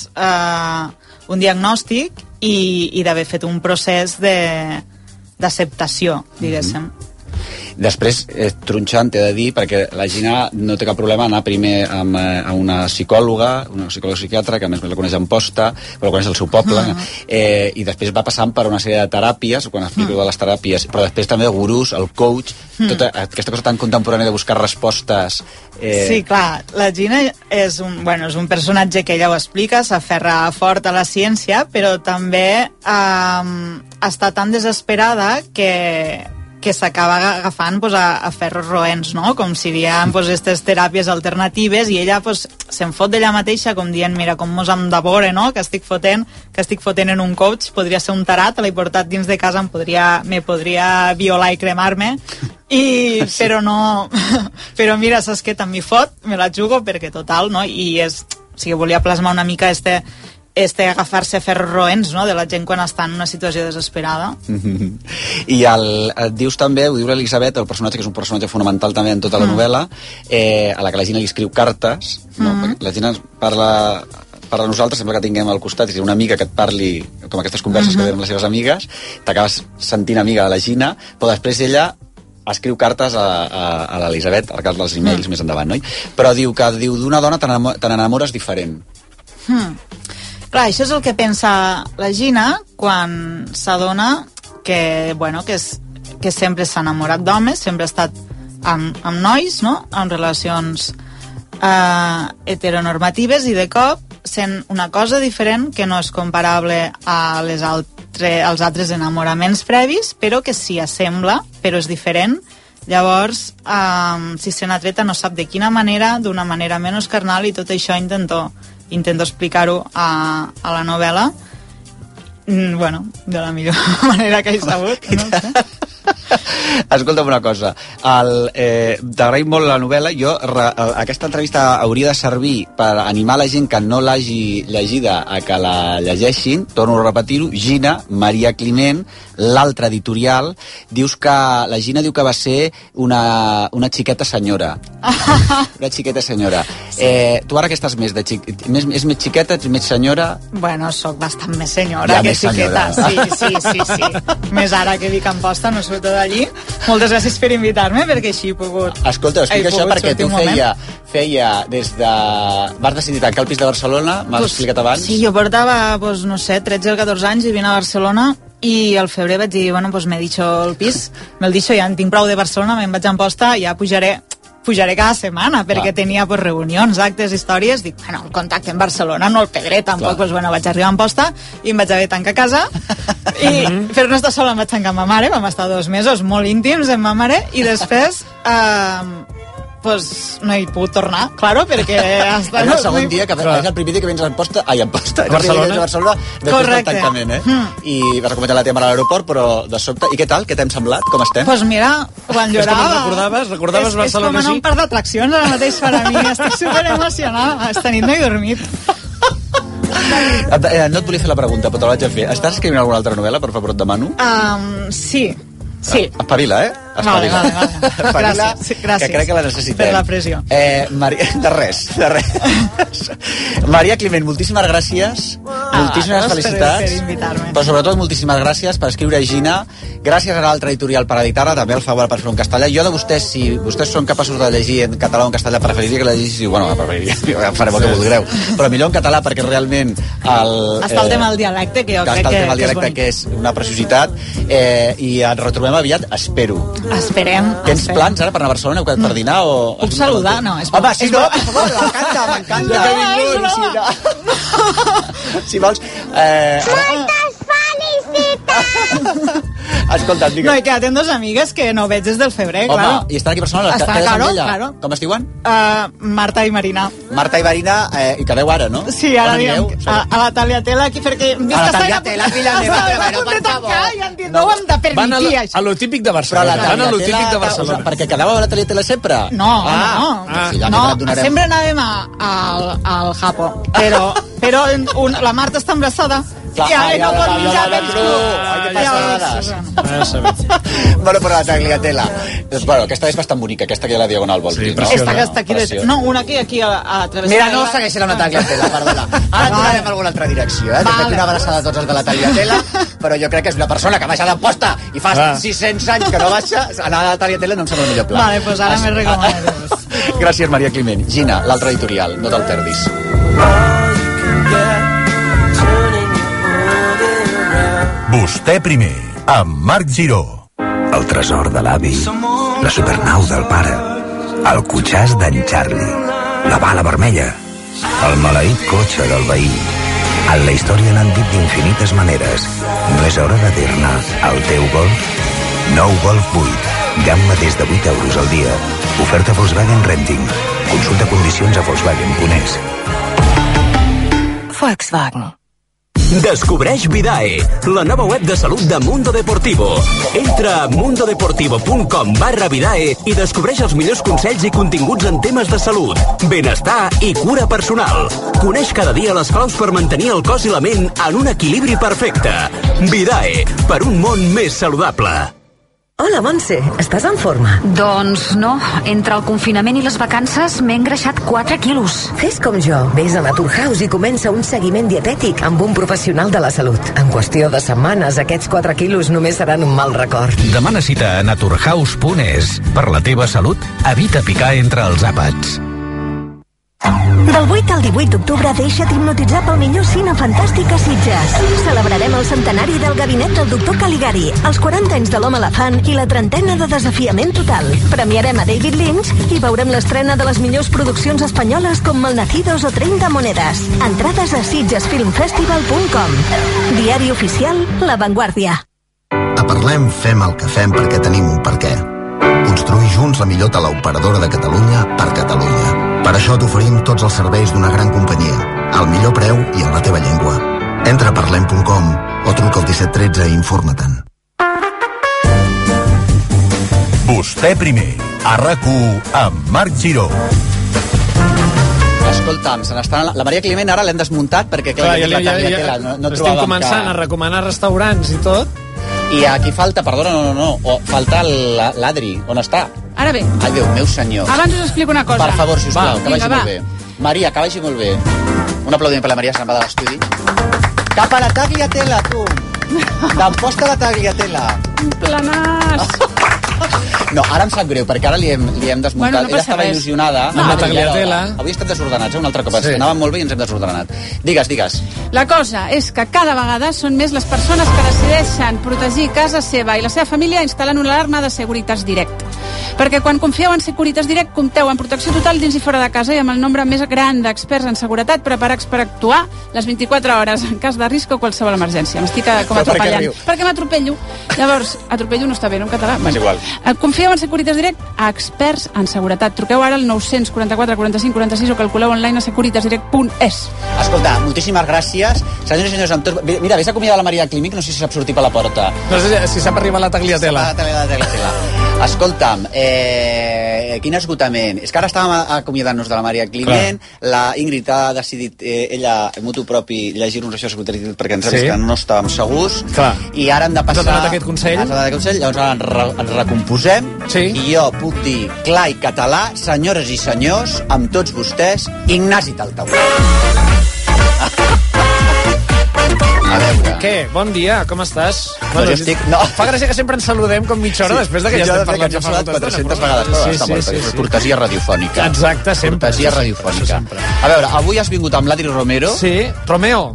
P: un diagnòstic i d'haver fet un procés d'acceptació, diguéssim.
L: Després, tronxant, t'he de dir, perquè la Gina no té cap problema anar primer a una psicòloga psiquiatra, que a més la coneix en posta, però la coneix al seu poble, i després va passant per una sèrie de teràpies, quan explico de les teràpies, però després també gurús, el coach, tota aquesta cosa tan contemporània de buscar respostes.
P: Sí, clar, la Gina és un personatge que ella ho explica, s'aferra fort a la ciència, però també està tan desesperada que s'acaba agafant a ferros roents, no? Com si hi ha aquestes teràpies alternatives i ella se'n fot d'ella mateixa com dient, mira, com mos hem de veure, no? Que estic fotent en un coach, podria ser un tarat, l'he portat dins de casa, me podria violar i cremar-me, però no... Però mira, saps què? També fot, me la jugo perquè total, no? I volia plasmar una mica agafar-se a ferros roents, no?, de la gent quan està en una situació desesperada.
L: I dius també, ho diu l'Elisabet, el personatge, que és un personatge fonamental també en tota la novel·la, a la que la Gina li escriu cartes, no? La Gina parla a nosaltres, sembla que tinguem al costat, és una amiga que et parli, com aquestes converses que tenen amb les seves amigues, t'acabes sentint amiga de la Gina, però després ella escriu cartes a l'Elisabet, al cas dels emails més endavant, no? Però diu que d'una dona te n'enamores diferent.
P: Clar, això és el que pensa la Gina quan s'adona que sempre s'ha enamorat d'homes, sempre ha estat amb nois, no?, en relacions heteronormatives, i de cop sent una cosa diferent que no és comparable als altres enamoraments previs, però que s'hi assembla, però és diferent. Llavors, si se n'atreta no sap de quina manera, d'una manera menys carnal, i tot això intento explicar-ho a la novel·la de la millor manera que he sabut, no sé.
L: Escolta'm una cosa, t'agraïm molt la novel·la. Aquesta entrevista hauria de servir per animar la gent que no l'hagi llegida a que la llegeixin. Torno a repetir-ho, Gina, Maria Climent, l'altre editorial. La Gina diu que va ser una xiqueta senyora. Una xiqueta senyora. Tu ara que estàs més més xiqueta, ets més senyora?
P: Bueno, sóc bastant més senyora que xiqueta. Sí. Més ara que dic Amposta, no surto d'allí. Moltes gràcies per invitar-me, perquè així he pogut...
L: Escolta, explica això perquè tu feia des de... Vas decidir tancar el pis de Barcelona, m'has explicat abans?
P: Sí, jo portava, no sé, 13 o 14 anys vivint a Barcelona i al febrer vaig dir, bueno, pues m'he dicho el pis, me'l dicho, ja en tinc prou de Barcelona, me'n vaig a Amposta, ja pujaré cada setmana, perquè tenia reunions, actes, històries, dic, bueno, el contacte en Barcelona no el perdré tampoc, doncs bueno, vaig arribar a Amposta i em vaig haver de tancar a casa i per no estar sola em vaig tancar amb ma mare, vam estar 2 mesos molt íntims amb ma mare i després no he pogut tornar, claro, perquè hasta
L: el segon dia, que és el primer dia que vens a Amposta, Barcelona, després del tancament, i vas acompanyar la teva mare a l'aeroport, però de sobte, i què tal? Què t'hem semblat? Com estem?
P: Doncs mira, quan llorava...
M: Recordaves Barcelona,
P: és com anar a un parc d'atraccions ara mateix per a mi, estic superemocionada, esta nit no he dormit.
L: No et volia fer la pregunta, però te la vaig a fer. Estàs escrivint alguna altra novel·la, per favor, et demano?
P: Sí.
L: Espavila,
P: Vale. Gràcies.
L: Que crec que la necessitem.
P: Per la pressió.
L: De res. Maria Climent, moltíssimes gràcies. Moltíssimes felicitats.
P: Per invitar-me.
L: Però sobretot moltíssimes gràcies per escriure Gina. Gràcies a l'altre editorial per editar-la, també el favor per fer en castellà. Jo de vostès, si vostès són capaços de llegir en català o en castellà, preferiria que la llegissin. Bueno, farem el que vulgueu. Però millor en català, perquè realment
P: està el tema del dialecte, que jo crec que és bonic.
L: Que és una preciositat. I ens retrobem aviat, espero.
P: Esperem.
L: Tens plans ara per anar a Barcelona per dinar?
P: Puc saludar? No, és
L: home, sí, no, per favor, m'encanta. Si vols...
R: Moltes felicitats!
L: Escolta, digue'm.
P: No, i que tenen 2 amigues que no veig des del febrer, claro.
L: Home, i estan aquí a Barcelona?
P: Claro.
L: Com es diuen?
P: Marta i Marina.
L: Marta i Marina, i quedeu ara, no?
P: Sí, ara diem a la Tagliatella aquí, perquè...
L: A la Tagliatella, filla meva, però per favor.
P: No ho hem de permitir, això.
M: A lo típic de Barcelona. Van a lo típic de Barcelona.
L: Perquè quedàveu a la Tagliatella sempre?
P: No. Sempre anàvem al Japo, però la Marta està embarassada. I no pot menjar menys
L: Bueno, però la Tagliatella. Bueno, aquesta és bastant bonica, aquesta que hi ha a la Diagonal, vol dir, no?
P: Esta que està aquí. No, una aquí a través.
L: Mira, no segueixi la Tagliatella, perdona. Ara tornarem a alguna altra direcció, eh? Des d'aquí una abraçada a tots els de la Tagliatella, però jo crec que és una persona que baixa d'Amposta i fa 600 anys que no baixa, anar a la Tagliatella no em sembla el millor pla.
P: Vale, doncs ara m'he recomanat.
L: Gràcies, Maria Climent. Gina, l'altre editorial, no te'l perdis.
N: Vostè primer, amb Marc Giró.
S: El tresor de l'avi, la supernau del pare, el cotxàs d'en Charlie, la bala vermella, el maleït cotxe del veí. En la història l'han dit d'infinites maneres. No és hora de dir-ne el teu Golf? Nou Golf 8, gamma des de 8 euros al dia. Oferta Volkswagen Renting. Consulta condicions a Volkswagen.es.
T: Volkswagen. Descobreix Vidae, la nova web de salut de Mundo Deportivo. Entra a mundodeportivo.com/Vidae i descobreix els millors consells i continguts en temes de salut, benestar i cura personal. Coneix cada dia les claus per mantenir el cos i la ment en un equilibri perfecte. Vidae, per un món més saludable.
U: Hola, Montse, estàs en forma?
V: Doncs no, entre el confinament i les vacances m'he engreixat 4 quilos.
U: Fes com jo, vés a Naturhaus i comença un seguiment dietètic amb un professional de la salut. En qüestió de setmanes, aquests 4 quilos només seran un mal record.
W: Demana cita a naturhaus.es. Per la teva salut, evita picar entre els àpats.
U: Del 8 al 18 d'octubre deixa't hipnotitzar pel millor cine fantàstic a Sitges. Celebrarem el centenari del gabinet del doctor Caligari, els 40 anys de l'home elefant i la 30ena de Desafiament Total. Premiarem a David Lynch i veurem l'estrena de les millors produccions espanyoles com Malnacidos o 30 monedes. Entrades a sitgesfilmfestival.com. Diari oficial La Vanguardia.
X: A Parlem fem el que fem perquè tenim un perquè. Construir junts la millor teleoperadora de Catalunya per Catalunya. Per això t'oferim tots els serveis d'una gran companyia, al millor preu i en la teva llengua. Entra a parlem.com o truca al 1713 i informa-te'n.
N: Vostè primer, a RAC1 amb Marc Giró.
L: Escolta'm, la Maria Climent ara l'hem desmuntat perquè clar, ja no
M: estem començant a recomanar restaurants i tot.
L: I aquí falta, perdona, falta l'Adri, on està?
O: Ara bé.
L: Ai, Déu meu senyor.
O: Abans us explico una cosa.
L: Per favor, sisplau, que vagi molt bé. Maria, que vagi molt bé. Un aplaudiment per la Maria, se'n va de l'estudi. Cap a la tagliatella, tu! D'emposta la tagliatella.
O: Planàs.
L: No, ara em sap greu, perquè ara li hem desmuntat.
O: Bueno, no
L: ella estava il·lusionada.
M: Amb la tagliatella.
L: Avui estem desordenats, un altre cop. Sí. Anàvem molt bé i ens hem desordenat. Digues.
O: La cosa és que cada vegada són més les persones que decideixen protegir casa seva i la seva família instal·lant una alarma de Securitas Direct. Perquè quan confieu en Securitas Direct compteu en protecció total dins i fora de casa i amb el nombre més gran d'experts en seguretat preparats per actuar les 24 hores en cas de risc o qualsevol emergència. M'estic com atropellant. Perquè m'atropello. Llavors, atropello no està bé, no en català?
L: És igual.
O: Confieu en Securitas Direct a experts en seguretat. Truqueu ara al 944 45 46 o calculeu online a securitasdirect.es.
L: Escolta, moltíssimes gràcies. Senyors i senyors, amb tot... Mira, vés acomiadar la Maria Climic, no sé si sap sortir per la porta.
M: No sé si sap arribar a la tagliatella.
L: Escolta'm, quin esgotament. És que ara estàvem acomiadant-nos de la Maria Climent, la Ingrid ha decidit ella, mutu propi, llegir-nos això de Securitas perquè ens hem vist que no estàvem segurs. I ara hem de passar...
M: Ens ha donat aquest consell.
L: Llavors ara ens recomposem i jo puc dir clar i català, senyores i senyors, amb tots vostès, Ignasi Taltau. A veure.
M: Què? Bon dia, com estàs?
L: Bueno, jo estic...
M: Fa gràcia que sempre ens saludem com mitja hora després de que ja estem parlant.
L: Ja hem parlat 400 vegades, però està molt bé. Cortesia radiofònica.
M: Exacte, sempre.
L: Cortesia radiofònica. A veure, avui has vingut amb l'Adri Romero.
M: Sí, Romeo.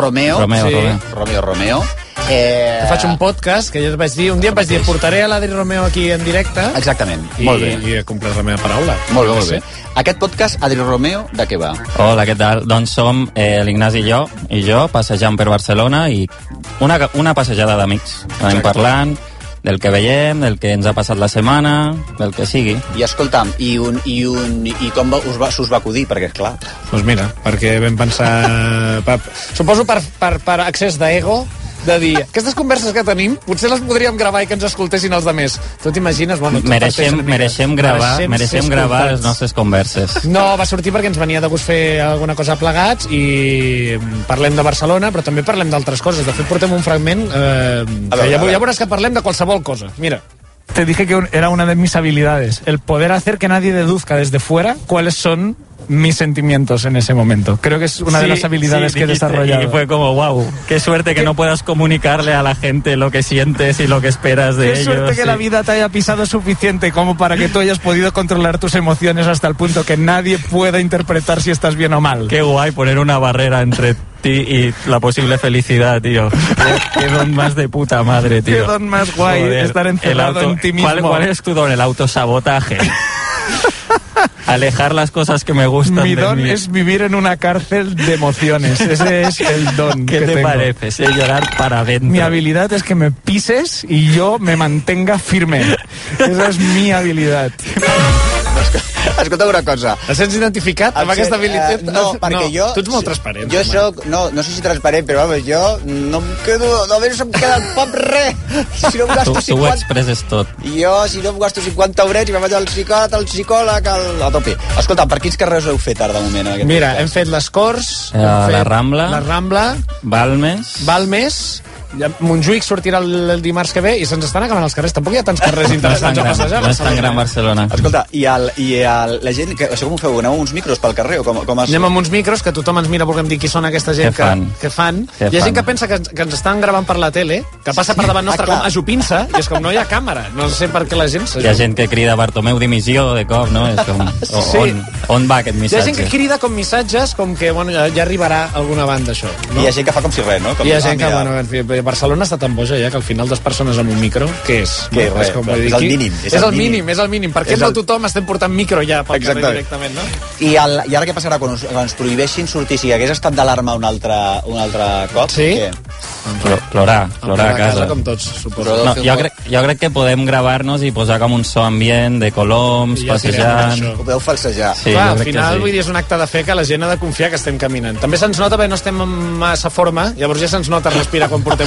L: Romeo.
M: Faig un podcast que jo vaig dir, un dia em vaig dir, portaré a l'Adri Romeo aquí en directe.
L: Exactament, molt bé.
M: I he complert la meva paraula.
L: Molt bé. Aquest podcast, Adri Romeo, de què va?
A: Hola, què tal? Doncs som l'Ignasi i jo passejant per Barcelona i una passejada d'amics. Anem parlant del que veiem, del que ens ha passat la setmana, del que sigui.
L: I escolta'm, i com us va acudir? Perquè, clar...
M: Doncs mira, perquè vam pensar... Suposo per excés d'ego, de dir, aquestes converses que tenim potser les podríem gravar i que ens escoltessin els altres. Tu t'imagines? Bueno,
A: mereixem gravar les nostres converses.
M: No, va sortir perquè ens venia de gust fer alguna cosa plegats i parlem de Barcelona, però també parlem d'altres coses. De fet, portem un fragment ja veuràs que parlem de qualsevol cosa. Mira. Te dije que era una de mis habilidades, el poder hacer que nadie deduzca desde fuera cuáles son mis sentimientos en ese momento. Creo que es una de las habilidades que he desarrollado.
A: Y fue como, wow, qué suerte que no puedas comunicarle a la gente lo que sientes y lo que esperas de ellos.
M: Qué suerte que la vida te haya pisado suficiente como para que tú hayas podido controlar tus emociones hasta el punto que nadie pueda interpretar si estás bien o mal.
A: Qué guay poner una barrera entre ti y la posible felicidad, tío. Qué don más de puta madre, tío.
M: Qué don más guay. Joder, estar encerrado en ti mismo.
A: ¿Cuál es tu don? El autosabotaje. Alejar las cosas que me gustan.
M: Mi don es vivir en una cárcel de emociones. Ese es el don
A: que
M: te
A: tengo. Parece? Sé llorar para adentro.
M: Mi habilidad es que me pises y yo me mantenga firme. Esa es mi habilidad.
L: Escolta una cosa.
M: La sents identificat amb aquesta habilitat?
L: No, perquè jo...
M: Tu ets molt transparent.
L: Jo soc... No sé si transparent, però vamos, jo no em quedo... Només em queda el pop res. Si no em gasto 50...
A: Tu ho expresses tot.
L: Jo, si no em gasto 50 eurets i me'n vaig al psicòleg, a tope. Escolta, per quins carrers heu fet ara de moment?
M: Mira, hem fet les Corts...
A: La Rambla.
M: Balmes... Montjuïc sortirà el dimarts que ve i se'ns estan acabant els carrers. Tampoc hi ha tants carrers interessants a passejar.
A: No és tan gran Barcelona.
L: Escolta, i la gent... Això com ho feu? Aneu amb uns micros pel carrer?
M: Anem amb uns micros que tothom ens mira perquè em digui qui són aquesta gent que fan. Hi ha gent que pensa que ens estan gravant per la tele, que passa per davant nostre com ajupint-se, i és com no hi ha càmera. No sé per què la gent...
A: Hi ha gent que crida Bartomeu dimissió de cop, no? És com... On va aquest missatge?
M: Hi ha gent que crida com missatges com que ja arribarà alguna banda això.
L: I hi ha gent que fa com si res, no?
M: Hi ha gent que, bueno, Barcelona està tan boja ja que al final 2 persones amb un micro, què és?
L: És el mínim.
M: És el mínim. Per què no tothom estem portant micro ja pel carrer directament, no?
L: I ara què passarà quan ens prohibeixin sortir? Si hagués estat d'alarma un altre cop?
M: Sí?
A: Plorar a casa.
M: Com tots, suposo.
A: No, jo crec que podem gravar-nos i posar com un so ambient de coloms, passejant...
L: Ho podeu falsejar.
A: Sí,
M: clar, al final vull dir, és un acte de fe que la gent ha de confiar que estem caminant. També se'ns nota perquè no estem en massa forma, llavors ja se'ns nota respirar quan portem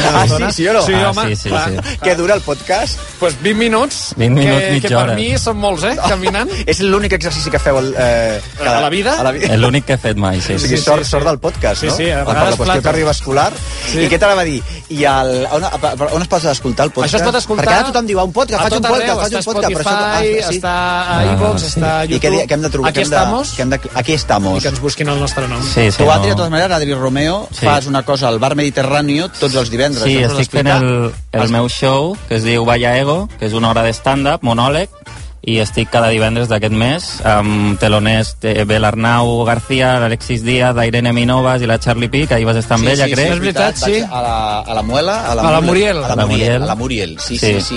L: sí o no?
M: Sí, home.
A: Sí.
L: Què dura el podcast?
M: Pues 20 minuts.
A: 20 minuts,
M: que
A: mitja hora.
M: per mi són molts, caminant.
L: És l'únic exercici que feu
M: a la vida?
A: És l'únic que he fet mai, sí.
L: O sigui, sort del podcast, no?
M: Sí, a
L: per la
M: vegades
L: qüestió cardiovascular. I què t'anava a dir? I on es pot escoltar el podcast?
M: Això es pot escoltar...
L: Perquè ara tothom diu, un podcast, faig un podcast.
M: Està a Spotify, està a iVoox, està a YouTube.
L: I què hem de trobar?
M: Aquí estamos.
L: Aquí estamos.
M: I que ens busquin el nostre nom.
L: Tu, Adri, de totes maneres, Adri Romeo, fas una cosa al Bar Mediterráneo tots els divendres.
A: Sí, estic fent el meu show, que es diu Vaya Ego, que és una hora de stand-up, monòleg, i estic cada divendres d'aquest mes amb teloners de l'Arnau García, l'Alexis Díaz, la Irene Minovas i la Charlie Pi, que ahir vas estar amb ella, crec.
M: Sí, és veritat, sí.
L: A la Muela?
M: A la Muriel.
L: A la Muriel, sí.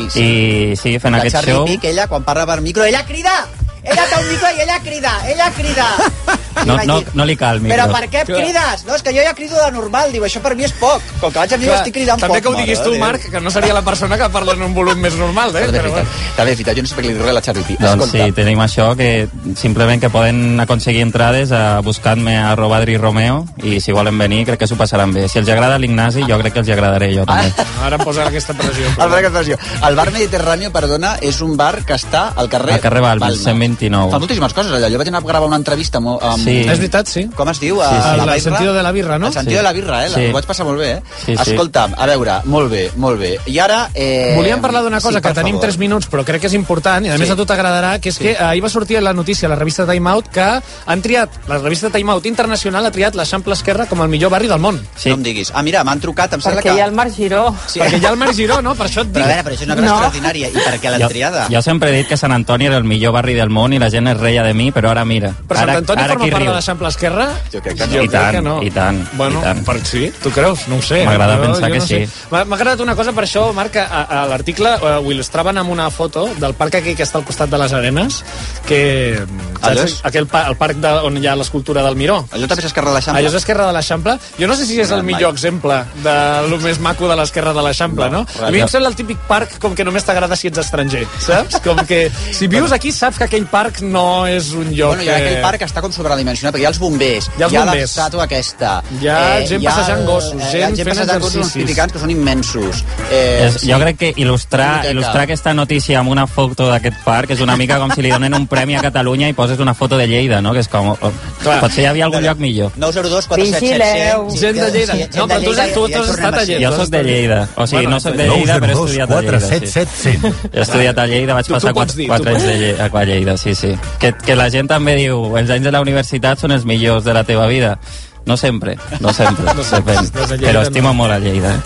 A: I sí, fent aquest show...
L: La Charlie Pi, que ella, quan parla per micro, ella crida! Ella té un micro i ella crida.
A: No li cal micro.
L: Però per què crides? No, és que jo ja crido de normal, diu, això per mi és poc. Com que vaig amb mi estic cridant poc.
M: També que ho diguis tu, Marc, que no seria la persona que parla en un volum més normal,
L: També és veritat, jo no sé per què li diu res la Charlie Pi.
A: Doncs sí, tenim això, que simplement que poden aconseguir entrades buscant-me a @AdriRomeo, i si volen venir crec que s'ho passaran bé. Si els agrada l'Ignasi, jo crec que els agradaré jo també.
M: Ara em posa aquesta pressió.
L: El Bar Mediterráneo, perdona, és un bar que està al carrer
A: Balmes, 129.
L: Fa moltíssimes coses allà. Jo vaig anar a gravar una entrevista amb...
A: Sí.
M: És veritat, sí.
L: Com es diu?
M: El sentido de la birra, no?
L: El sentido de la birra,
A: Sí.
L: Ho vaig passar molt bé,
A: Sí.
L: Escolta'm, a veure, molt bé. I ara...
M: Volíem parlar d'una cosa que tenim 3 minuts, però crec que és important, i a més a tu t'agradarà, que és que ahir va sortir la notícia a la revista Time Out que han triat, la revista Time Out Internacional ha triat l'Eixample Esquerra com el millor barri del món.
L: No em diguis. Mira, m'han trucat, em sembla que...
B: Perquè hi ha el Marc Giró.
L: Sí.
M: Perquè hi ha el Marc Giró, no? Per això et dic.
L: Però a veure, però això és una cosa extraordinària. I per què l'han triada?
A: Jo sempre he dit que Sant Antoni era el millor barri del món i la gent es reia de mi, però ara mira.
M: Però Sant Antoni forma part de l'Eixample Esquerra?
L: Jo crec que no.
A: I tant.
M: Bueno, sí, tu creus? No ho sé.
A: M'agrada pensar que sí.
M: M'ha agradat una cosa per això, Marc, a l'article ho il·lustraven amb una foto del parc aquell que està al costat de les Arenes, que... el parc on hi ha l'escultura del Miró.
L: Allò també és Esquerra de l'Eixample?
M: Allò és Esquerra de l'Eixample. Jo no sé si és el millor exemple de lo més maco de l'Esquerra de l'Eixample, no? A mi em sembla el típic parc com que només t'agrada si ets estranger, saps? Com que si vius aquí saps que aquell parc no és un lloc...
L: Bueno, i aquell parc està com sobredimensionat, perquè hi ha els bombers, hi ha l'estàtua aquesta...
M: Hi ha gent passejant gossos, gent fent
L: exercicis, criticants que són immensos.
A: Jo crec que il·lustrar aquesta notícia amb una foto d'aquest parc és una mica com si li donen un premi a Catalunya i poses una foto de Lleida, no? Que és com... Potser hi havia algun lloc millor.
L: 902 4777.
M: Gent de Lleida. No, però tu has estat a Lleida.
A: Jo soc de Lleida. O sigui, no soc de Lleida, però he estudiat a Lleida. He estudiat a Lleida, vaig passar 4 anys a Lleida, sí. Que la gent també diu, els anys de la universitat són els millors de la teva vida. No sempre, depèn. Però estimo molt a Lleida.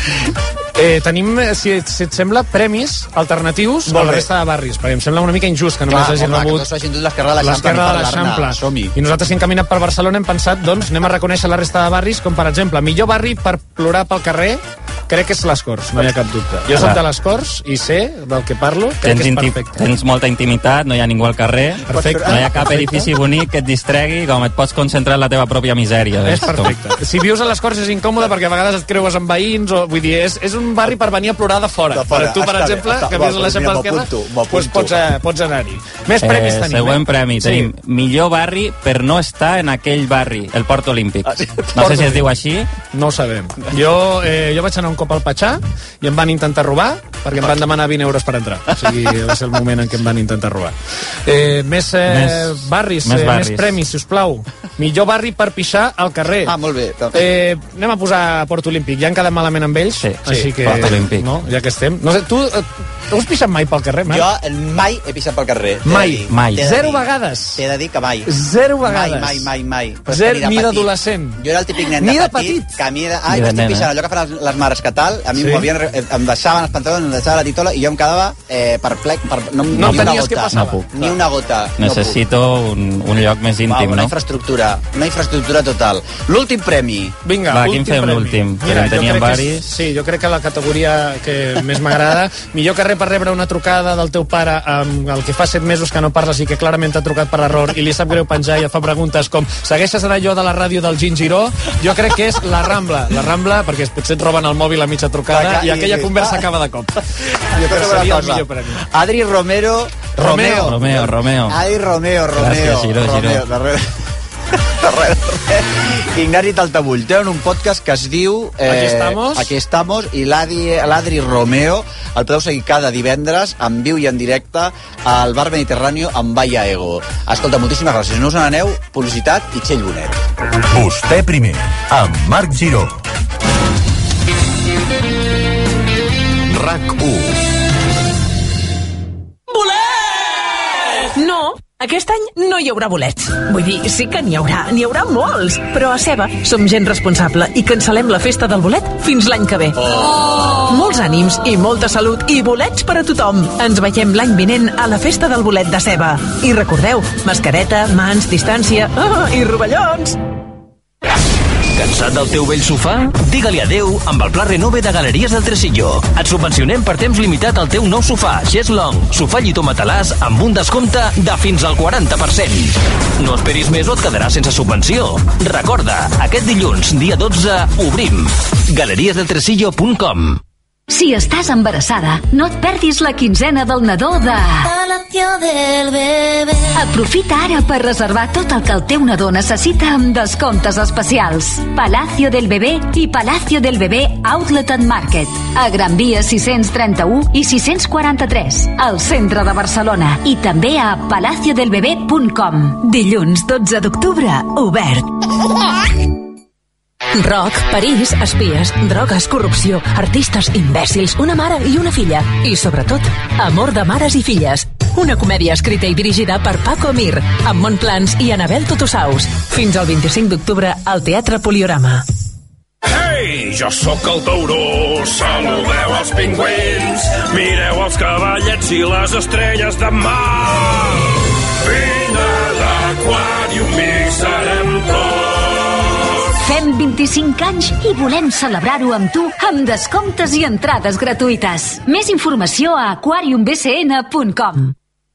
M: Tenim, si et sembla, premis alternatius a la resta de barris, perquè em sembla una mica injust que només hagi rebut
L: l'Esquerra de
M: l'Eixample. I nosaltres, si hem caminat per Barcelona, hem pensat, doncs, anem a reconèixer la resta de barris, com per exemple, millor barri per plorar pel carrer, crec que és les Corts, no hi ha cap dubte. Jo soc de les Corts i sé del que parlo, crec que és perfecte.
A: Tens molta intimitat, no hi ha ningú al carrer, no hi ha cap edifici bonic que et distregui, com et pots concentrar en la teva pròpia misèria.
M: És perfecte. Si vius a les Corts és incòmode perquè a vegades et creues amb veïns, o vull dir, és un barri per venir a plorar de fora. Tu, per exemple, que vius a l'Eixample Esquerra, pots anar-hi. Més premis tenim.
A: Següent premi, tenim millor barri per no estar en aquell barri, el Port Olímpic. No sé si es diu així.
M: No ho sabem. Jo vaig anar un cop al Patxà i em van intentar robar perquè em van demanar 20 euros per entrar. O sigui, va ser el moment en què em van intentar robar. Més barris, més premis, sisplau. Millor barri per pixar al carrer.
L: Molt bé.
M: Anem a posar Port Olímpic. Ja han quedat malament amb ells, així que...
A: Port Olímpic.
M: No, ja que estem. No sé, tu has pixat mai pel carrer, Marc?
L: Jo mai he pixat pel carrer.
M: Mai. 0 vegades.
L: T'he de dir que mai.
M: 0 vegades.
L: Mai.
M: Ni d'adolescent.
L: Jo era el típic nen de petit. Que a mi m'estic pixant allò que fan les mares que tal, a mi em deixaven els pantalons, em deixaven la titola i jo em quedava perplex.
M: No tenies què passar.
L: Ni una gota.
A: Necessito un lloc més íntim,
L: no? Una infraestructura total. L'últim premi.
M: Vinga,
A: l'últim premi. L'últim.
M: Mira, sí, jo crec que la categoria que més m'agrada, millor carrer per rebre una trucada del teu pare amb el que fa 7 mesos que no parles i que clarament t'ha trucat per error i li sap greu penjar i et fa preguntes com segueixes en allò de la ràdio del Gin Giró? Jo crec que és la Rambla, perquè potser et roben el mòbil a mitja trucada i aquella conversa acaba de cop. Jo crec que seria el millor premi.
L: Adri Romero.
A: Romeo.
L: Adri Romeo.
A: Gràcies, Giró.
L: Ignasi Taltabull, tenen un podcast que es diu Aquí estamos, i l'Adri Romeo el podeu seguir cada divendres en viu i en directe al Bar Mediterráneo amb Vaya Ego. Escolta, moltíssimes gràcies. No us n'aneu, publicitat i Txell Bonet.
N: Vostè primer, amb Marc Giró. RAC1.
B: No, aquest any no hi haurà bolets. Vull dir, sí que n'hi haurà molts. Però a Ceba som gent responsable i cancel·lem la festa del bolet fins l'any que ve. Molts ànims i molta salut i bolets per a tothom. Ens veiem l'any vinent a la festa del bolet de Ceba. I recordeu, mascareta, mans, distància i rovellons.
F: Cansat del teu vell sofà? Digue-li adeu amb el pla Renove de Galeries del Tresillo. Et subvencionem per temps limitat el teu nou sofà, Cheslong, sofà lletó matalàs amb un descompte de fins al 40%. No esperis més o et quedaràs sense subvenció. Recorda, aquest dilluns, dia 12, obrim. galeriesdeltresillo.com.
V: Si estàs embarassada, no et perdis la quinzena del nadó de... Palacio del Bebé. Aprofita ara per reservar tot el que el teu nadó necessita amb descomptes especials. Palacio del Bebé i Palacio del Bebé Outlet and Market. A Gran Via 631 i 643, al centre de Barcelona. I també a palaciodelbebé.com. Dilluns 12 d'octubre, obert.
B: Rock, París, espies, drogues, corrupció, artistes imbècils, una mare i una filla. I, sobretot, amor de mares i filles. Una comèdia escrita i dirigida per Paco Mir, amb Montplans i Anabel Tutusaus. Fins al 25 d'octubre al Teatre Poliorama.
G: Ei, jo sóc el tauró, saludeu els pingüins, mireu els cavallets i les estrelles de mar. Vine a l'Aquàrium i serem tots.
V: Fem 25 anys i volem celebrar-ho amb tu amb descomptes i entrades gratuïtes. Més informació a aquariumbcn.com.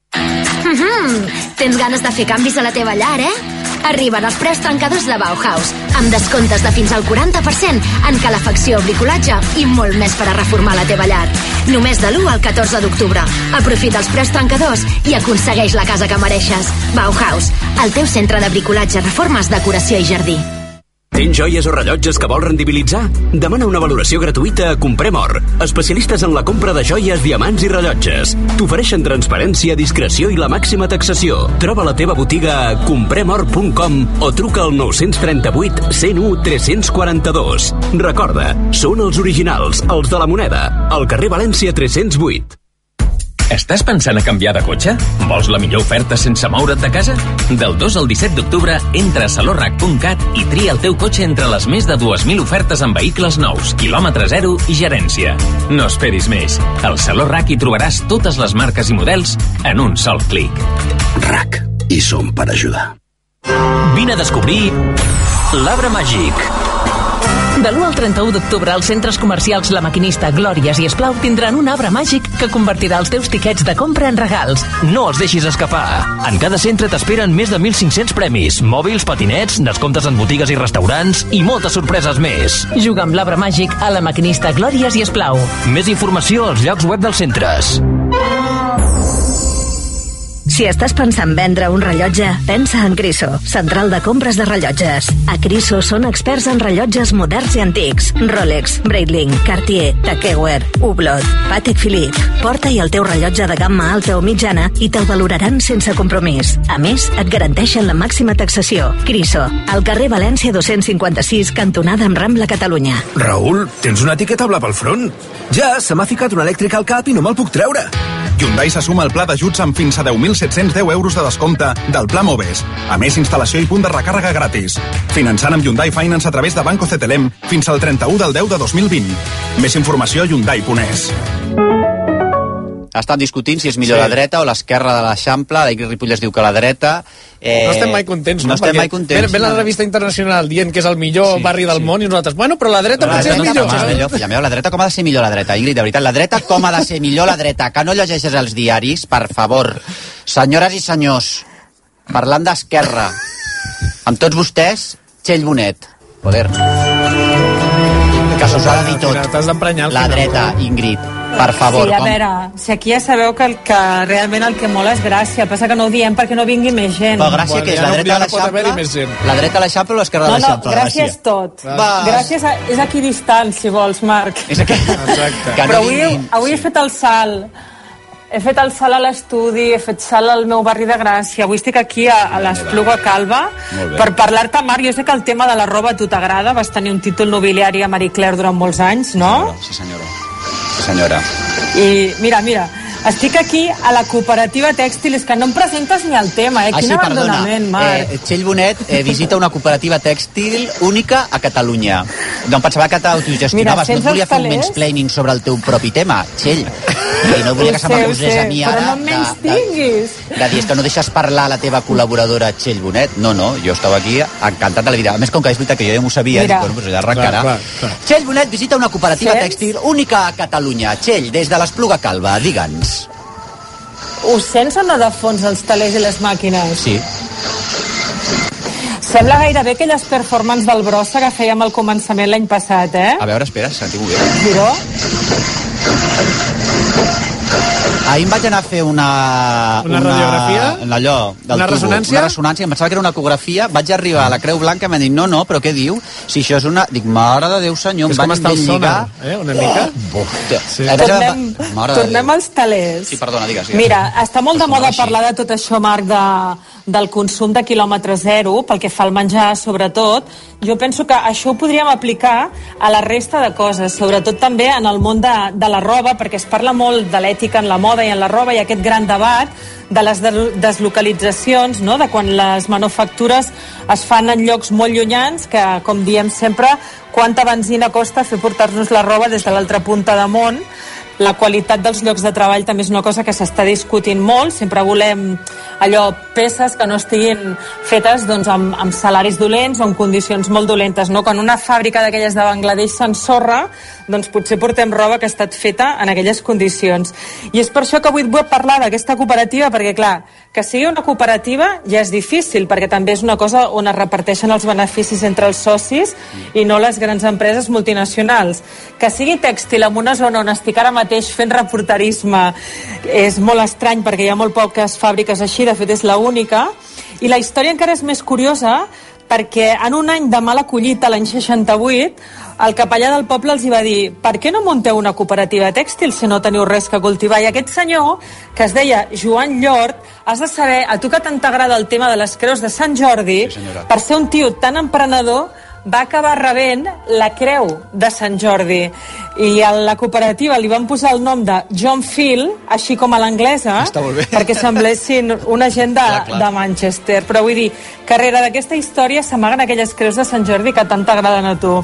I: Tens ganes de fer canvis a la teva llar, Arriben els preus trencadors de Bauhaus, amb descomptes de fins al 40% en calefacció, bricolatge i molt més per a reformar la teva llar. Només de l'1 al 14 d'octubre. Aprofita els preus trencadors i aconsegueix la casa que mereixes. Bauhaus, el teu centre de bricolatge, reformes, decoració i jardí.
T: Tens joies o rellotges que vols rendibilitzar? Demana una valoració gratuïta a Comprem-Or, especialistes en la compra de joies, diamants i rellotges. T'ofereixen transparència, discreció i la màxima taxació. Troba la teva botiga a compremor.com o truca al 938 101 342. Recorda, són els originals, els de la moneda, al carrer València 308.
F: Estàs pensant a canviar de cotxe? Vols la millor oferta sense moure't de casa? Del 2 al 17 d'octubre, entra a salorrac.cat i tria el teu cotxe entre les més de 2.000 ofertes en vehicles nous, quilòmetre zero i gerència. No esperis més. Al Saló RAC hi trobaràs totes les marques i models en un sol clic.
S: RAC. Hi som per ajudar.
F: Vine a descobrir l'Arbre Màgic.
B: De l'1 al 31 d'octubre, els centres comercials La Maquinista, Glòries i Esplau tindran un arbre màgic que convertirà els teus tiquets de compra en regals.
F: No els deixis escapar. En cada centre t'esperen més de 1.500 premis, mòbils, patinets, descomptes en botigues i restaurants i moltes sorpreses més.
B: Juga amb l'arbre màgic a La Maquinista, Glòries i Esplau.
F: Més informació als llocs web dels centres.
U: Si estàs pensant vendre un rellotge, pensa en Criso, central de compres de rellotges. A Criso són experts en rellotges moderns i antics. Rolex, Breitling, Cartier, Tag Heuer, Hublot, Patek Philippe. Porta-hi el teu rellotge de gamma alta o mitjana i te'l valoraran sense compromís. A més, et garanteixen la màxima taxació. Criso, al carrer València 256, cantonada amb Rambla, Catalunya.
Y: Raül, tens una etiqueta blava al front? Ja, se m'ha ficat una elèctrica al cap i no me'l puc treure. Hyundai se suma al pla d'ajuts amb fins a 10.710 euros de descompte del Pla Moves. A més, instal·lació i punt de recàrrega gratis. Finançant amb Hyundai Finance a través de Banco CTLM fins al 31 del 10 de 2020. Més informació a Hyundai.es.
L: Estan discutint si és millor la dreta o l'esquerra de l'Eixample. Ripoll diu que la dreta...
M: No estem mai contents, no?
L: No estem mai contents.
M: Ve la revista internacional dient que és el millor barri del món i nosaltres, bueno, però la dreta potser és millor.
L: Filla meva, la dreta com ha de ser millor la dreta? Ingrid, de veritat, la dreta com ha de ser millor la dreta? Que no llegeixes els diaris, per favor. Senyores i senyors, parlant d'esquerra, amb tots vostès, Txell Bonet. Poder. Que s'us ha de dir tot.
M: T'has d'emprenyar al
L: la
M: final.
L: Dreta, Ingrid. Per favor.
C: Sí, a veure, si aquí ja sabeu que realment el que mola és Gràcia, passa que no ho diem perquè no vingui més gent.
L: Però Gràcia, que és la dreta a l'Eixample? La dreta a l'Eixample o l'esquerra de l'Eixample?
C: No, Gràcia és tot. Gràcia és equidistant, si vols, Marc.
L: És aquí. Exacte.
C: Però avui he fet el salt. He fet el salt a l'estudi, he fet salt al meu barri de Gràcia. Avui estic aquí a l'Espluga Calba per parlar-te, Marc. Jo sé que el tema de la roba a tu t'agrada, vas tenir un títol nobiliari a Marie Claire durant molts anys, no?
L: Sí, senyora. Sí, senyora.
C: I mira, estic aquí a la cooperativa tèxtil, és que no em presentes ni el tema, Quin abandonament, Marc.
L: Txell Bonet visita una cooperativa tèxtil única a Catalunya. Doncs pensava que t'autogestionaves, no et volia fer un mansplaining sobre el teu propi tema, Txell. I no volia que se m'acusés a mi ara
C: però no menys tinguis
L: de dir, és que no deixes parlar la teva col·laboradora Txell Bonet. No, jo estava aquí encantat de la vida. A més, com que és veritat que jo ja m'ho sabia, dic, bueno, doncs ja arrencarà. Txell Bonet visita una cooperativa tèxtil única a Catalunya. Txell, des de l'Espluga Calba, digue'ns.
C: Us sents o no de fons els telers i les màquines?
L: Sí.
C: Sembla gairebé aquelles performances del Brossa que fèiem al començament l'any passat,
L: A veure, espera, sentim-ho bé.
C: Giró?
L: Ahir em vaig anar a fer una
M: radiografia?
L: Allò, del
M: una
L: tubo.
M: ressonància?
L: Una ressonància, em pensava que era una ecografia. Vaig arribar a la Creu Blanca i m'han dit, no, però què diu? Si això és una... Dic, mare de Déu, senyor,
M: és com està el sonar, una mica?
C: Tornem als telers.
L: Sí, perdona, digues.
C: Mira, està molt de moda parlar de tot això, Marc, del consum de quilòmetre zero, pel que fa al menjar, sobretot. Jo penso que això ho podríem aplicar a la resta de coses, sobretot també en el món de la roba, perquè es parla molt de l'ètica en la moda i en la roba, i aquest gran debat de les deslocalitzacions, no? De quan les manufactures es fan en llocs molt llunyans, que, com diem sempre, quanta benzina costa fer portar-nos la roba des de l'altra punta de món. La qualitat dels llocs de treball també és una cosa que s'està discutint molt. Sempre volem peces que no estiguin fetes doncs, amb salaris dolents o en condicions molt dolentes, no? Quan una fàbrica d'aquelles de Bangladesh s'ensorra, doncs potser portem roba que ha estat feta en aquelles condicions. I és per això que avui et vull parlar d'aquesta cooperativa, perquè clar, que sigui una cooperativa ja és difícil, perquè també és una cosa on es reparteixen els beneficis entre els socis i no les grans empreses multinacionals. Que sigui tèxtil en una zona on estic ara mateix fent reporterisme és molt estrany, perquè hi ha molt poques fàbriques així, de fet és l'única, i la història encara és més curiosa perquè en un any de mala collita, l'any 68, el capellà del poble els hi va dir, per què no munteu una cooperativa tèxtil si no teniu res que cultivar? I aquest senyor, que es deia Joan Llort, has de saber, a tu que tant t'agrada el tema de les creus de Sant Jordi, per ser un tio tan emprenedor, va acabar rebent la creu de Sant Jordi. I a la cooperativa li van posar el nom de John Field, així com a l'anglesa, perquè semblessin una gent de Manchester. Però vull dir, darrere d'aquesta història s'amaguen aquelles creus de Sant Jordi que tant t'agraden a tu.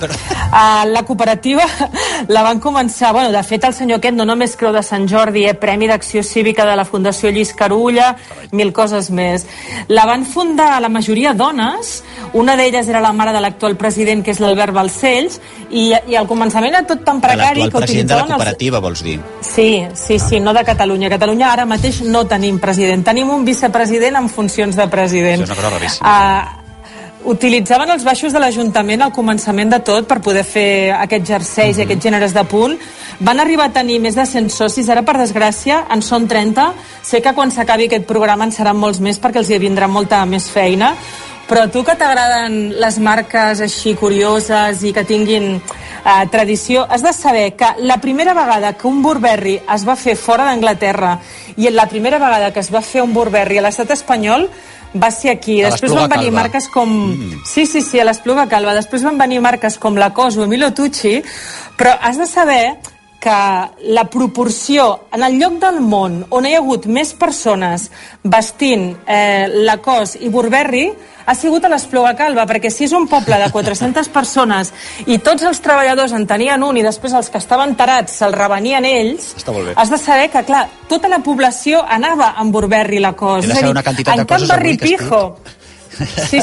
C: La cooperativa la van començar, de fet el senyor aquest no només creu de Sant Jordi, Premi d'Acció Cívica de la Fundació Lluís Carulla, mil coses més. La van fundar la majoria dones, una d'elles era la mare de l'actual president, que és l'Albert Balcells, i al començament era tot tan precari.
L: L'actual president de la cooperativa, vols dir?
C: Sí, no de Catalunya. A Catalunya ara mateix no tenim president. Tenim un vicepresident en funcions de president.
L: Això és una cosa raríssima.
C: Utilitzaven els baixos de l'Ajuntament al començament de tot per poder fer aquests jerseis i aquests gèneres de punt. Van arribar a tenir més de 100 socis, ara per desgràcia en són 30. Sé que quan s'acabi aquest programa en seran molts més perquè els hi vindrà molta més feina. Però a tu que t'agraden les marques així curioses i que tinguin tradició, has de saber que la primera vegada que un Burberry es va fer fora d'Anglaterra i la primera vegada que es va fer un Burberry a l'estat espanyol va ser aquí. Després van venir marques com... Sí, a l'Espluga Calba. Després van venir marques com Lacoste o Emilio Tucci, però has de saber que la proporció en el lloc del món on hi ha hagut més persones vestint Lacoste i Burberry ha sigut a l'Espluga Calba, perquè si és un poble de 400 persones i tots els treballadors en tenien un i després els que estaven tarats se'l revenien ells, has de saber que, clar, tota la població anava amb Burberry i Lacoste.
L: He de saber una quantitat de coses avui que estic.
C: Sí.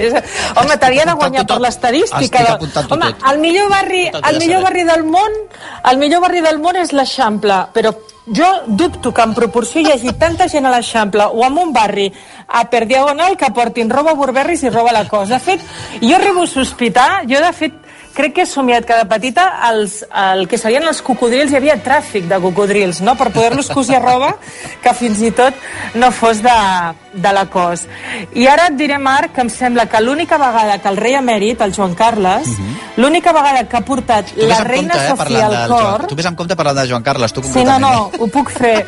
C: Home, t'havia de guanyar per l'estadística. Home, el millor barri del món és l'Eixample, però jo dubto que en proporció hi hagi tanta gent a l'Eixample o en un barri a per diagonal que portin roba Burberry i roba Lacoste. De fet, jo arribo a sospitar, crec que he somiat que de petita el que serien els cocodrils, hi havia tràfic de cocodrils, no?, per poder-los cosir roba que fins i tot no fos de la cos. I ara et diré, Marc, que em sembla que l'única vegada que el rei emèrit, el Joan Carles, l'única vegada que ha portat la reina Sofia al cor...
L: Tu vés amb compte parlant de Joan Carles, tu
C: Sí, no, ho puc fer.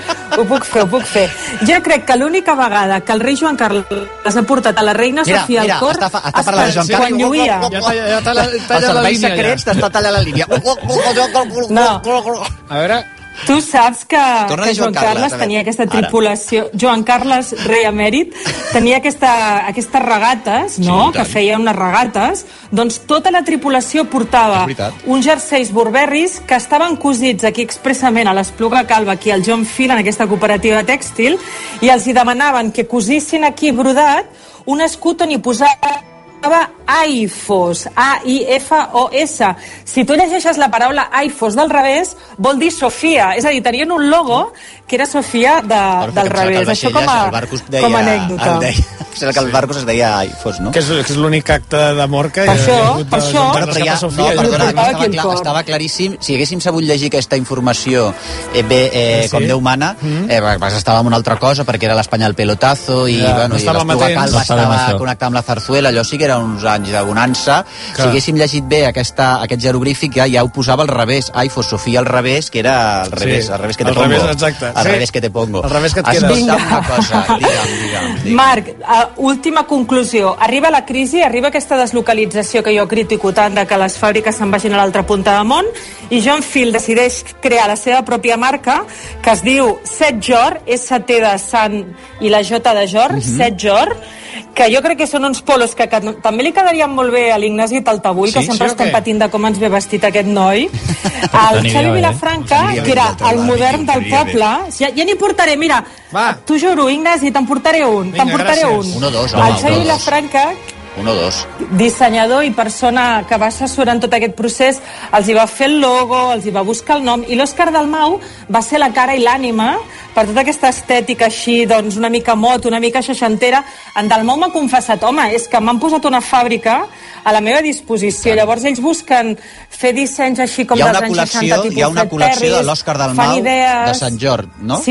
C: Jo crec que l'única vegada que el rei Joan Carles ha portat a la reina Sofia al cor
L: està parlant de Joan Carles
C: quan lluïa.
L: Els serveis secrets t'està tallant la línia.
C: No.
M: A veure...
C: Tu saps que Joan Carles tenia aquesta tripulació, Joan Carles, rei emèrit, tenia aquestes regates, no?, que feia unes regates, doncs tota la tripulació portava uns jerseis borberris que estaven cosits aquí expressament a l'Espluga Calba, aquí al John Field, en aquesta cooperativa tèxtil, i els hi demanaven que cosissin aquí brodat un escut on hi posava AIFOS, A-I-F-O-S. Si tu llegeixes la paraula AIFOS del revés, vol dir Sofia. És a dir, tenien un logo que era Sofia del revés. Això com a anècdota.
L: Sembla que el Barcos es deia AIFOS, no?
M: Que és l'únic acte d'amor que
C: hi ha hagut de
L: Sofia. No, estava claríssim. Si haguéssim sabut llegir aquesta informació com Déu mana, estava en una altra cosa, perquè era l'Espanya al pelotazo i l'Espluga Calba estava connectada amb la Zarzuela, allò sí que eren uns anys de bonança. Si haguéssim llegit bé aquest jeroglífic, ja ho posava al revés. AIFOS, Sofia al revés, que era al revés que te pongo. Al revés que te pongo.
M: Al revés que et quedes.
L: Digue'm.
C: Marc, última conclusió. Arriba la crisi, arriba aquesta deslocalització que jo critico tant, de que les fàbriques se'n vagin a l'altra punta del món, i John Field decideix crear la seva pròpia marca, que es diu Set Jor, S-T de Sant i la J de Jor, Set Jor, que jo crec que són uns polos que també li quedarien molt bé a l'Ignasi Taltabull, que sempre estem patint de com ens ve vestit aquest noi. El Xavi Vilafranca, que era el modern del poble, ja n'hi portaré, mira, t'ho juro, Ignasi, te'n portaré un. El Xavi Vilafranca, dissenyador i persona que va assessorar en tot aquest procés, els hi va fer el logo, els hi va buscar el nom, i l'Òscar Dalmau va ser la cara i l'ànima per tota aquesta estètica així, doncs una mica mot, una mica seixantera. En Dalmau m'ha confessat, home, és que m'han posat una fàbrica a la meva disposició. Llavors ells busquen fer dissenys així com dels anys 60, tipus
L: hi ha una col·lecció de l'Òscar Dalmau de Sant Jordi, no?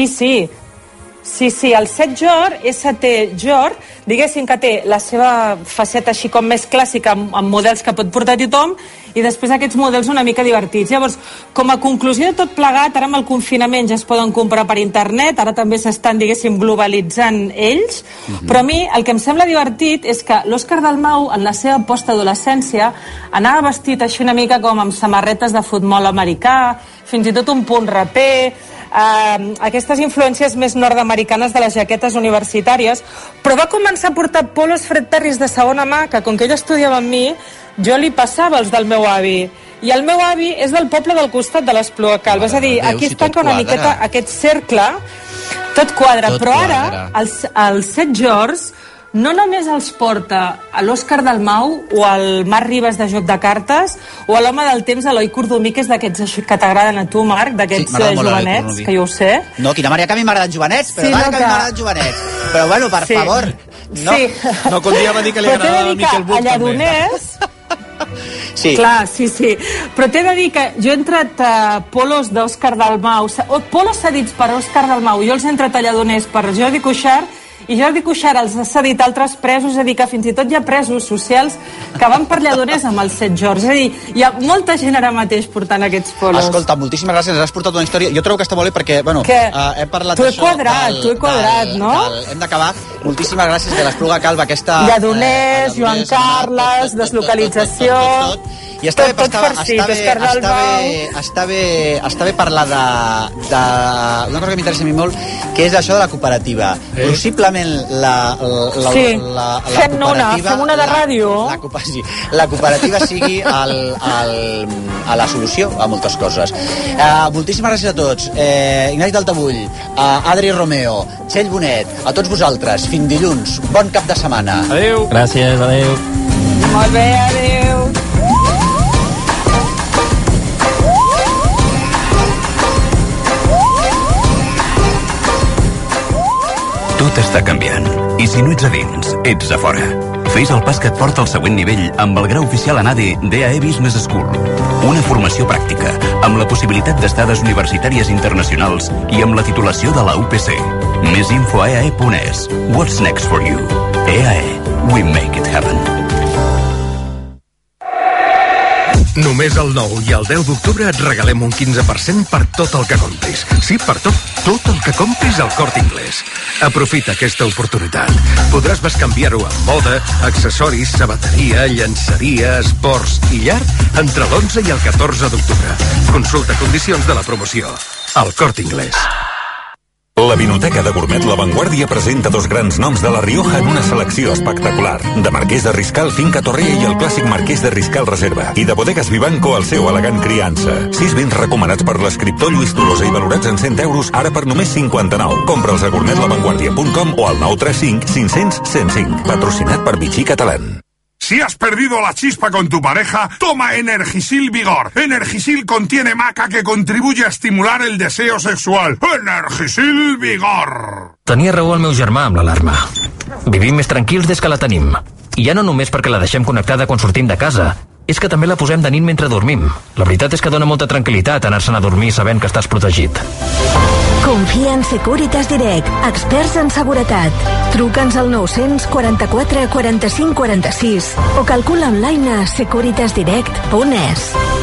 C: Sí, el Set Jor, S-T Jor, diguéssim que té la seva faceta així com més clàssica, amb models que pot portar tothom, i després aquests models una mica divertits. Llavors, com a conclusió de tot plegat, ara amb el confinament ja es poden comprar per internet, ara també s'estan, diguéssim, globalitzant ells, però a mi el que em sembla divertit és que l'Òscar Dalmau, en la seva postadolescència, anava vestit així una mica com amb samarretes de futbol americà, fins i tot un punt raper, aquestes influències més nord-americanes de les jaquetes universitàries, però va començar a portar polos Fred Perrys de segona mà, que com que ell estudiava amb mi, jo li passava els del meu avi, i el meu avi és del poble del costat de l'Espluga Calba, és a dir, aquí es tanca una miqueta aquest cercle, tot quadra, però ara els Set Jords no només els porta a l'Òscar Dalmau o al Marc Ribas de Joc de Cartes o a l'home del temps, Eloi Cordomí, que és d'aquests que t'agraden a tu, Marc, d'aquests jovenets, que jo ho sé.
L: No, quina manera que a mi m'agraden jovenets, però però bueno, per favor.
M: No, que un dia va dir que li agradava a Miquel Buch,
C: també. A Lledoners...
L: Sí.
C: Clar, sí. Però t'he de dir que jo he entrat a polos d'Òscar Dalmau, polos cedits per Òscar Dalmau, jo els he entrat a Lledoners per Jordi Cuixart, i Jordi Cuixart els ha cedit altres presos, és a dir, que fins i tot hi ha presos socials que van per Lledoners amb els Set Jords. És a dir, hi ha molta gent ara mateix portant aquests polos.
L: Escolta, moltíssimes gràcies, has portat una història. Jo trobo que està molt bé perquè, bueno, hem parlat d'això...
C: T'ho he quadrat, no?
L: Hem d'acabar. Moltíssimes gràcies de l'Espluga Calba, aquesta...
C: Lledoners, Joan Carles, deslocalització...
L: I està bé parlar d'una cosa que m'interessa a mi molt, que és això de la cooperativa. Possiblement
C: fem una de ràdio.
L: La cooperativa sigui a la solució a moltes coses. Moltíssimes gràcies a tots. Ignasi Taltabull, Adri Romeo, Txell Bonet, a tots vosaltres. Fins dilluns. Bon cap de setmana.
M: Adéu.
A: Gràcies, adéu.
C: Molt bé, adéu.
W: Tot està canviant.
T: I si no ets a dins, ets a fora. Fes el pas que et porta al següent nivell amb el grau oficial en ADE DAE Business School. Una formació pràctica, amb la possibilitat d'estades universitàries internacionals i amb la titulació de la UPC. Més info a eae.es. What's next for you? EAE. We make it happen.
D: Només el 9 i el 10 d'octubre et regalem un 15% per tot el que compris. Sí, per tot el que compris al Corte Inglés. Aprofita aquesta oportunitat. Podràs bescanviar-ho en moda, accessoris, sabateria, llançaria, esports i llar entre l'11 i el 14 d'octubre. Consulta condicions de la promoció. Al Corte Inglés.
N: La Vinoteca de Gourmet La Vanguardia presenta dos grans noms de La Rioja en una selecció espectacular. De Marquès de Riscal, Finca Torrea i el clàssic Marquès de Riscal Reserva. I de Bodegas Vivanco, el seu elegant criança. 6 vins recomanats per l'escriptor Lluís Tolosa i valorats en 100 euros, ara per només 59. Compra'ls a gourmetlavanguardia.com o al 935 500 105. Patrocinat per Vichy Catalán.
H: Si has perdido la chispa con tu pareja, toma Energisil Vigor. Energisil contiene maca que contribuye a estimular el deseo sexual. Energisil Vigor.
J: Tenia raó el meu germà amb l'alarma. Vivim més tranquils des que la tenim. I ja no només perquè la deixem connectada quan sortim de casa, és que també la posem de nit mentre dormim. La veritat és que dona molta tranquil·litat anar-se'n a dormir sabent que estàs protegit.
U: Confia en Securitas Direct, experts en seguretat. Truca'ns al 944 45 46 o calcula online a securitasdirect.es.